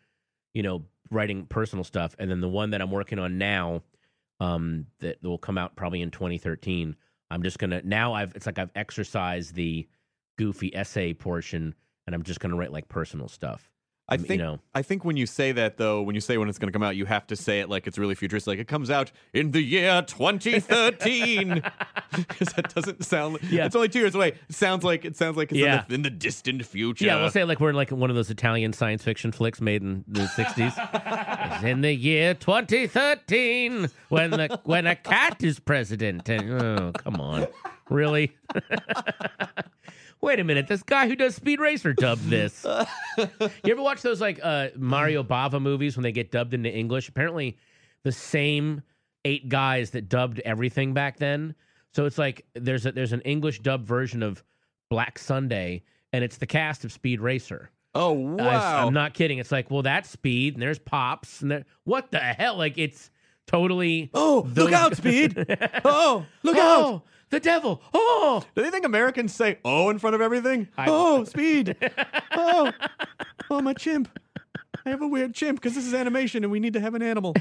you know, writing personal stuff. And then the one that I'm working on now, um, that will come out probably in twenty thirteen. I'm just gonna now. I've it's like I've exercised the goofy essay portion, and I'm just gonna write like personal stuff. I Um, think you know, I think when you say that though, when you say when it's going to come out, you have to say it like it's really futuristic. Like it comes out in the year twenty thirteen, because that doesn't sound. Yeah. It's only two years away. It sounds like it sounds like it's Yeah. in, the, in the distant future. yeah, we'll say like we're like one of those Italian science fiction flicks made in the sixties. It's in the year twenty thirteen when the when a cat is president. And, oh, come on, really? Wait a minute, this guy who does Speed Racer dubbed this. You ever watch those like uh, Mario Bava movies when they get dubbed into English? Apparently, the same eight guys that dubbed everything back then. So it's like there's a, there's an English dub version of Black Sunday, and it's the cast of Speed Racer. Oh I, wow! I'm not kidding. It's like, well, that's Speed, and there's Pops, and there, what the hell? Like it's totally. Oh, look out, Speed! Oh, look out! Oh, the devil! Oh, Do they think Americans say "oh" in front of everything? I- Oh, Speed! Oh, oh, my chimp! I have a weird chimp because this is animation and we need to have an animal.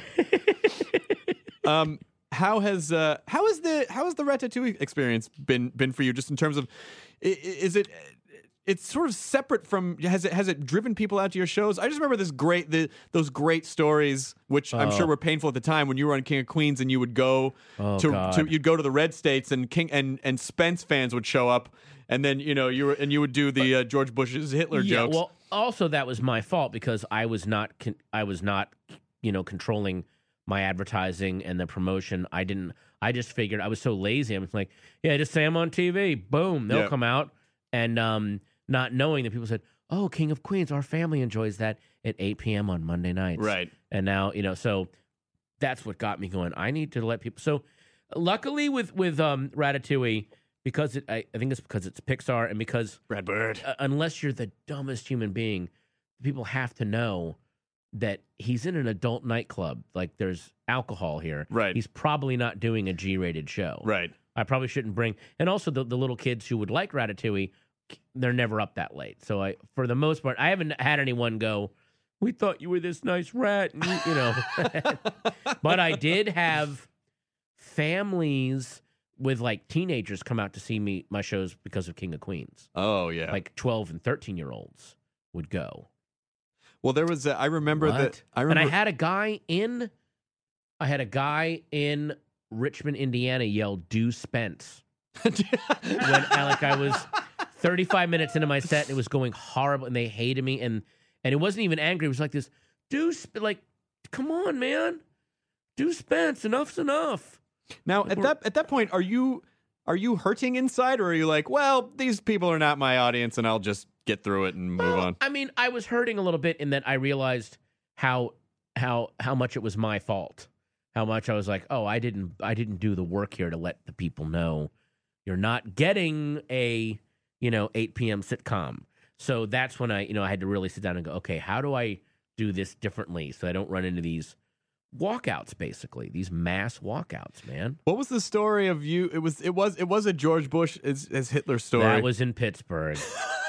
um, how has uh, how has the how has the Ratatouille experience been been for you? Just in terms of, i- i- is it? It's sort of separate from. Has it has it driven people out to your shows? I just remember this great the those great stories, which I'm Oh. sure were painful at the time when you were on King of Queens and you would go Oh, to, God. to you'd go to the red states and King and and Spence fans would show up and then you know you were and you would do the uh, George Bush's Hitler yeah. jokes. Well, also that was my fault because I was not con- I was not you know controlling my advertising and the promotion. I didn't. I just figured I was so lazy. I was like, yeah, just say I'm on T V. Boom, they'll Yeah. come out and um. Not knowing that people said, "Oh, King of Queens, our family enjoys that at eight p.m. on Monday nights." Right. And now, you know, so that's what got me going. I need to let people. So, luckily with with um, Ratatouille, because it, I, I think it's because it's Pixar, and because Red Bird. uh, unless you're the dumbest human being, people have to know that he's in an adult nightclub. Like there's alcohol here. Right. He's probably not doing a G-rated show. Right. I probably shouldn't bring. And also the the little kids who would like Ratatouille, they're never up that late. So I, for the most part, I haven't had anyone go, "We thought you were this nice rat," and you, you know. But I did have families with like teenagers come out to see me my shows because of King of Queens. Oh yeah. Like twelve and thirteen year olds would go. well, there was. A, I remember What? that. I remember. And I had a guy in, I had a guy in Richmond, Indiana, yell "Do Spence" when I, like I was thirty-five minutes into my set and it was going horrible and they hated me and and it wasn't even angry. It was like this, "Do Sp- like, come on, man, do Spence, enough's enough." now at that at that point, are you are you hurting inside, or are you like, well, these people are not my audience, and I'll just get through it and move Well, on? I mean, I was hurting a little bit in that I realized how how how much it was my fault. How much I was like, "Oh, I didn't I didn't do the work here to let the people know you're not getting a, you know, eight p.m. sitcom." So that's when I, you know, I had to really sit down and go, "Okay, how do I do this differently so I don't run into these walkouts, basically, these mass walkouts, man?" What was the story of you? It was it was it was a George Bush as, as Hitler story. That was in Pittsburgh.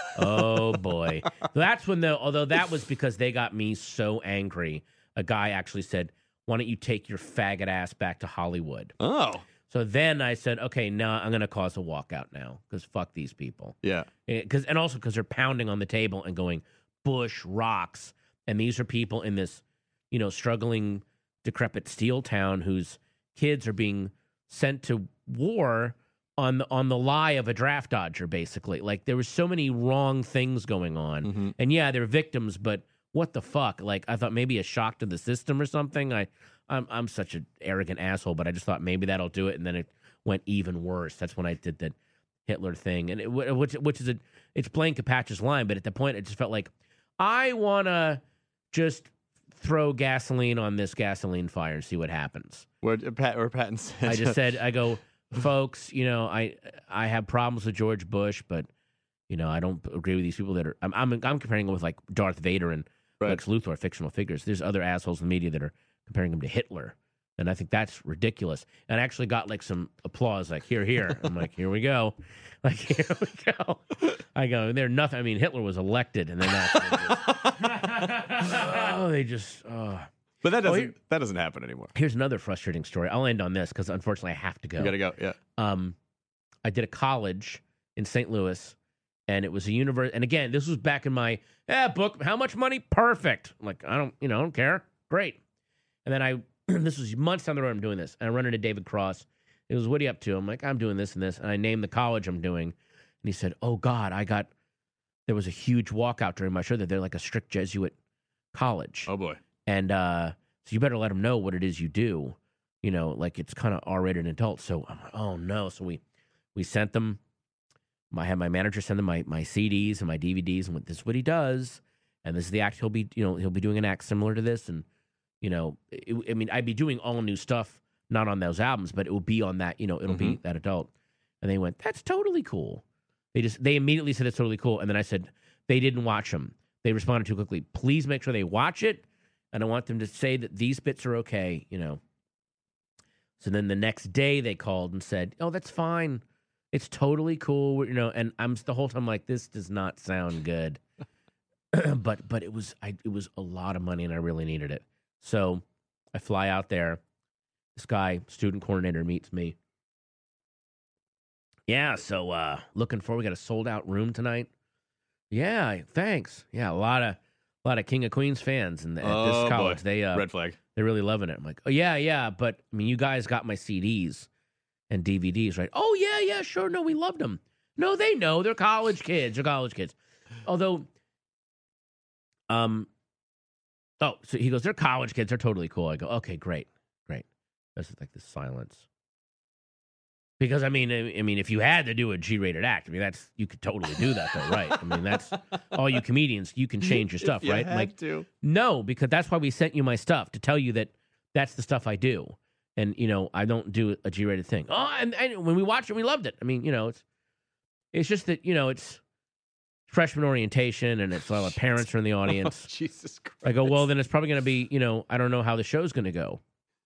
Oh boy. That's when the although that was because they got me so angry. A guy actually said, "Why don't you take your faggot ass back to Hollywood?" oh So then I said, "Okay, now I'm going to cause a walkout now because fuck these people." yeah. Because and also because they're pounding on the table and going, "Bush rocks," and these are people in this, you know, struggling, decrepit steel town whose kids are being sent to war on the on the lie of a draft dodger, basically. Like there was so many wrong things going on, Mhm. and yeah, they're victims, but what the fuck? Like I thought maybe a shock to the system or something. I I'm I'm such an arrogant asshole, but I just thought maybe that'll do it, and then it went even worse. That's when I did the Hitler thing, and it, which which is a it's playing Capatch's line, but at the point it just felt like I wanna just throw gasoline on this gasoline fire and see what happens. Where Pat or Patton said, I just said, I go, folks, you know, I I have problems with George Bush, but you know, I don't agree with these people that are. I'm I'm, I'm comparing him with like Darth Vader and Right. Lex Luthor, fictional figures. There's other assholes in the media that are comparing him to Hitler, And I think that's ridiculous. And I actually got like some applause, like, here, here. I'm like, here we go. Like, here we go. I go, they're nothing. I mean, Hitler was elected, and then that's. oh, they just. Oh. But that doesn't Oh, here- that doesn't happen anymore. Here's another frustrating story. I'll end on this because unfortunately I have to go. You gotta go. Yeah. Um, I did a college in Saint Louis, and it was a university. And again, this was back in my eh, book. How much money? Perfect. I'm like, I don't, you know, I don't care. Great. And then I, this was months down the road. I'm doing this, and I run into David Cross. He goes, "What are you up to?" I'm like, "I'm doing this and this." And I named the college I'm doing, and he said, "Oh God, I got." There was a huge walkout during my show that they're like a strict Jesuit college. Oh boy. And uh, so you better let them know what it is you do. You know, like it's kind of R-rated and adult. So I'm like, oh no. So we we sent them. I had my manager send them my my C Ds and my D V Ds, and went, this is what he does, and this is the act he'll be. You know, he'll be doing an act similar to this, and you know, it, I mean, I'd be doing all new stuff, not on those albums, but it will be on that. You know, it'll Mm-hmm. be that adult. And they went, that's totally cool. They just they immediately said it's totally cool, and then I said they didn't watch them. They responded too quickly. Please make sure they watch it. And I want them to say that these bits are okay, you know. So then the next day they called and said, "Oh, that's fine. It's totally cool." You know, and I'm the whole time like, this does not sound good. but but it was I it was a lot of money and I really needed it. So I fly out there. This guy, student coordinator, meets me. Yeah, so uh looking for we got a sold out room tonight. Yeah, thanks. Yeah, a lot of A lot of King of Queens fans and at Oh, this college. boy. They uh, Red flag. they're really loving it. I'm like, oh yeah, yeah, but I mean, you guys got my C Ds and D V Ds, right? Oh yeah, yeah, sure. No, we loved them. No, they know they're college kids. They're college kids. Although, um, oh, so he goes, they're college kids. They're totally cool. I go, okay, great, great. This is like this silence. Because I mean, I I mean, if you had to do a G-rated act, I mean, that's you could totally do that, though, right? I mean, that's all you comedians. You can change your stuff, If you right? had Like, to. no, because that's why we sent you my stuff to tell you that that's the stuff I do, and you know, I don't do a G-rated thing. Oh, and, and when we watched it, we loved it. I mean, you know, it's it's just that you know, it's freshman orientation, and it's a lot of parents are in the audience. Jesus Christ. I go, well, then it's probably going to be, you know, I don't know how the show's going to go.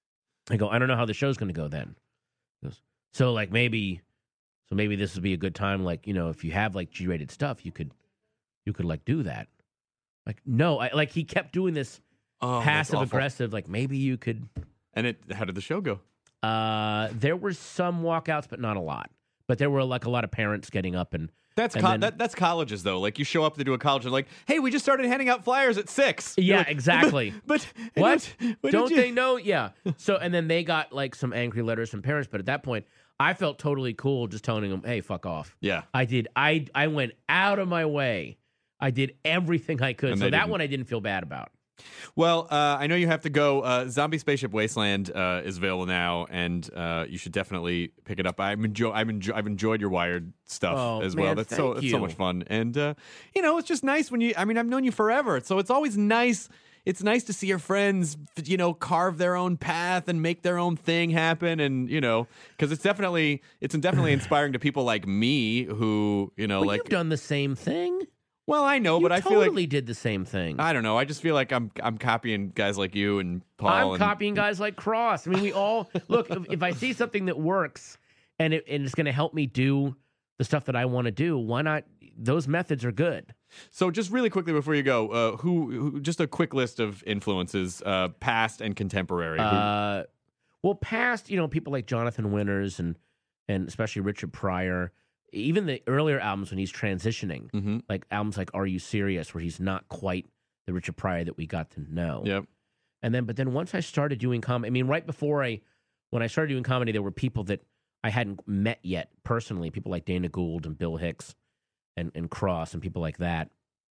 I go, I don't know how the show's going to go then. He goes, so like maybe, so maybe this would be a good time, like, you know, if you have like G-rated stuff, you could, you could like do that. Like, no, I like he kept doing this Oh, that's passive awful. aggressive, like maybe you could. And it. How did the show go? Uh, there were some walkouts, but not a lot. But there were like a lot of parents getting up and That's and co- then- that, that's colleges though. Like you show up to do a college and like, hey, we just started handing out flyers at six. You're yeah, like, exactly. But, but What? Don't, but Don't did you- they know? Yeah. So, and then they got like some angry letters from parents. But at that point, I felt totally cool just telling them, hey, fuck off. Yeah. I did. I I went out of my way. I did everything I could. And So they that didn't. one I didn't feel bad about. Well, uh, I know you have to go. Uh, Zombie Spaceship Wasteland uh, is available now, and uh, you should definitely pick it up. I'm enjoy. I've, enjoy- I've enjoyed your Wired stuff Oh, as man, well. That's so. thank It's so you. much fun, and uh, you know, it's just nice when you. I mean, I've known you forever, so it's always nice. It's nice to see your friends, you know, carve their own path and make their own thing happen, and you know, because it's definitely it's definitely inspiring to people like me who, you know, Well, like. you've done the same thing. Well, I know, you but I feel totally like did the same thing. I don't know. I just feel like I'm I'm copying guys like you and Paul. I'm and, copying guys like Cross. I mean, we all look. If, if I see something that works and it, and it's going to help me do the stuff that I want to do, why not? Those methods are good. So, just really quickly before you go, uh, who, who? Just a quick list of influences, uh, past and contemporary. Who- Uh, well, past, you know, people like Jonathan Winters and and especially Richard Pryor. Even the earlier albums when he's transitioning, Mhm. like albums like "Are You Serious," where he's not quite the Richard Pryor that we got to know. Yep. And then, but then once I started doing comedy, I mean, right before I, when I started doing comedy, there were people that I hadn't met yet personally, people like Dana Gould and Bill Hicks and, and Cross and people like that.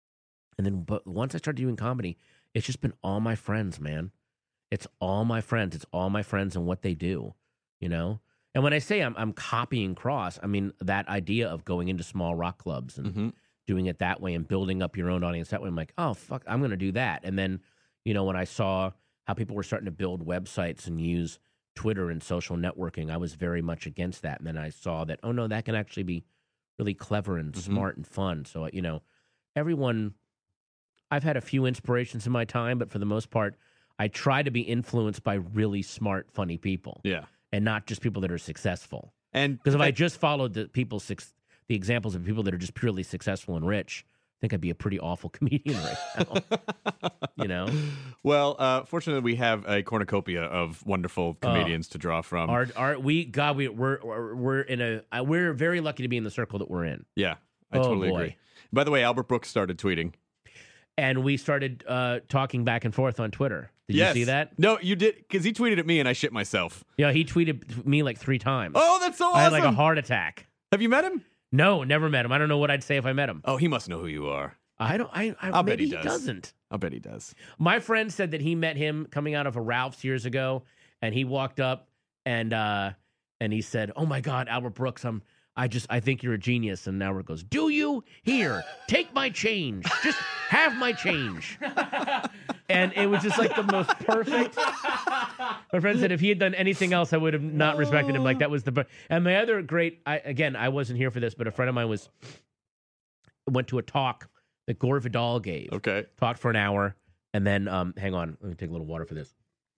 And then, but once I started doing comedy, it's just been all my friends, man. It's all my friends. It's all my friends and what they do, you know? And when I say I'm, I'm copying Cross, I mean that idea of going into small rock clubs and Mhm. doing it that way and building up your own audience that way. I'm like, oh, fuck, I'm going to do that. And then, you know, when I saw how people were starting to build websites and use Twitter and social networking, I was very much against that. And then I saw that, oh, no, that can actually be really clever and smart and fun. So, you know, everyone, I've had a few inspirations in my time, but for the most part, I try to be influenced by really smart, funny people. Yeah. And not just people that are successful. And because if I, I just followed the people, the examples of people that are just purely successful and rich, I think I'd be a pretty awful comedian right now. You know? Well, uh, fortunately, we have a cornucopia of wonderful comedians uh, to draw from. Our, our, we, God, we, we're we're in a we're very lucky to be in the circle that we're in. Yeah, I oh, totally boy. agree. By the way, Albert Brooks started tweeting. And we started uh, talking back and forth on Twitter. Did yes. you see that? No, you did, because he tweeted at me and I shit myself. Yeah, he tweeted me like three times. Oh, that's so awesome. I had like a heart attack. Have you met him? No, never met him. I don't know what I'd say if I met him. Oh, he must know who you are. I don't. I. I I'll maybe bet he, he does. doesn't. I'll bet he does. My friend said that he met him coming out of a Ralph's years ago, and he walked up and uh, and he said, "Oh my God, Albert Brooks, I'm. I just. I think you're a genius." And Albert goes, "Do you? Here, take my change. Just have my change." And it was just like the most perfect. My friend said if he had done anything else, I would have not respected him. Like that was the. And my other great. I, again, I wasn't here for this, but a friend of mine was. Went to a talk that Gore Vidal gave. Okay. Talked for an hour, and then, um, hang on, let me take a little water for this.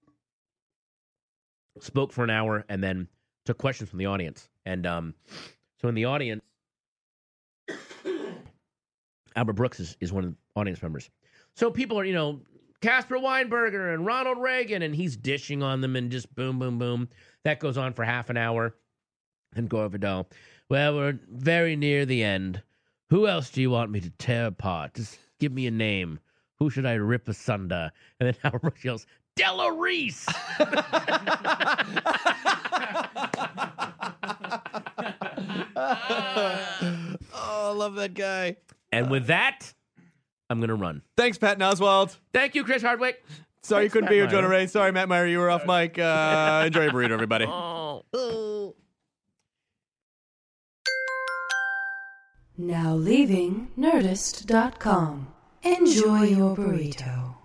Spoke for an hour, and then took questions from the audience. And um, so in the audience, Albert Brooks is, is one of the audience members. So people are, you know, Casper Weinberger and Ronald Reagan, and he's dishing on them and just boom, boom, boom. That goes on for half an hour. And Gore Vidal, well, we're very near the end. Who else do you want me to tear apart? Just give me a name. Who should I rip asunder? And then Albert Brooks yells, Della Reese! Oh, I love that guy. And with that, I'm going to run. Thanks, Patton Oswalt. Thank you, Chris Hardwick. Sorry Thanks, you couldn't Matt be here, Meyer. Jonah Ray. Sorry, Matt Meyer, you were off mic. Uh, enjoy your burrito, everybody. Oh. Now leaving Nerdist dot com. Enjoy your burrito.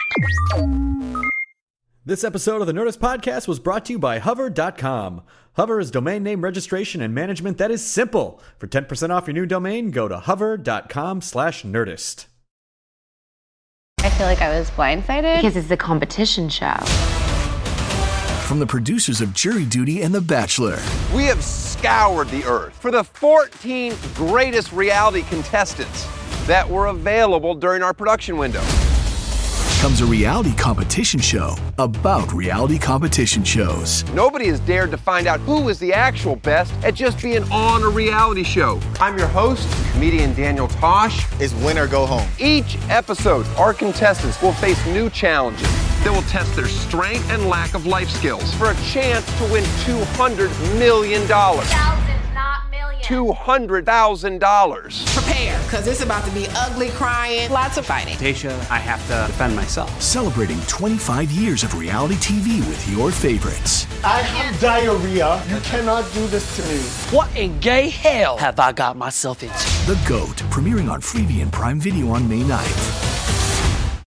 This episode of the Nerdist Podcast was brought to you by Hover dot com. Hover is domain name registration and management that is simple. For ten percent off your new domain, go to hover dot com slash nerdist. I feel like I was blindsided because it's a competition show. From the producers of Jury Duty and The Bachelor. We have scoured the earth for the fourteen greatest reality contestants that were available during our production window. Comes a reality competition show about reality competition shows. Nobody has dared to find out who is the actual best at just being on a reality show. I'm your host, comedian Daniel Tosh. Is win or go home. Each episode, our contestants will face new challenges that will test their strength and lack of life skills for a chance to win two hundred million dollars. Thousands, not millions. two hundred thousand dollars. Prepare, because it's about to be ugly, crying, lots of fighting. Tasha, I have to defend myself. Celebrating twenty-five years of reality T V with your favorites. I have diarrhea. You cannot do this to me. What in gay hell have I got myself into? The GOAT, premiering on Freevee and Prime Video on May ninth.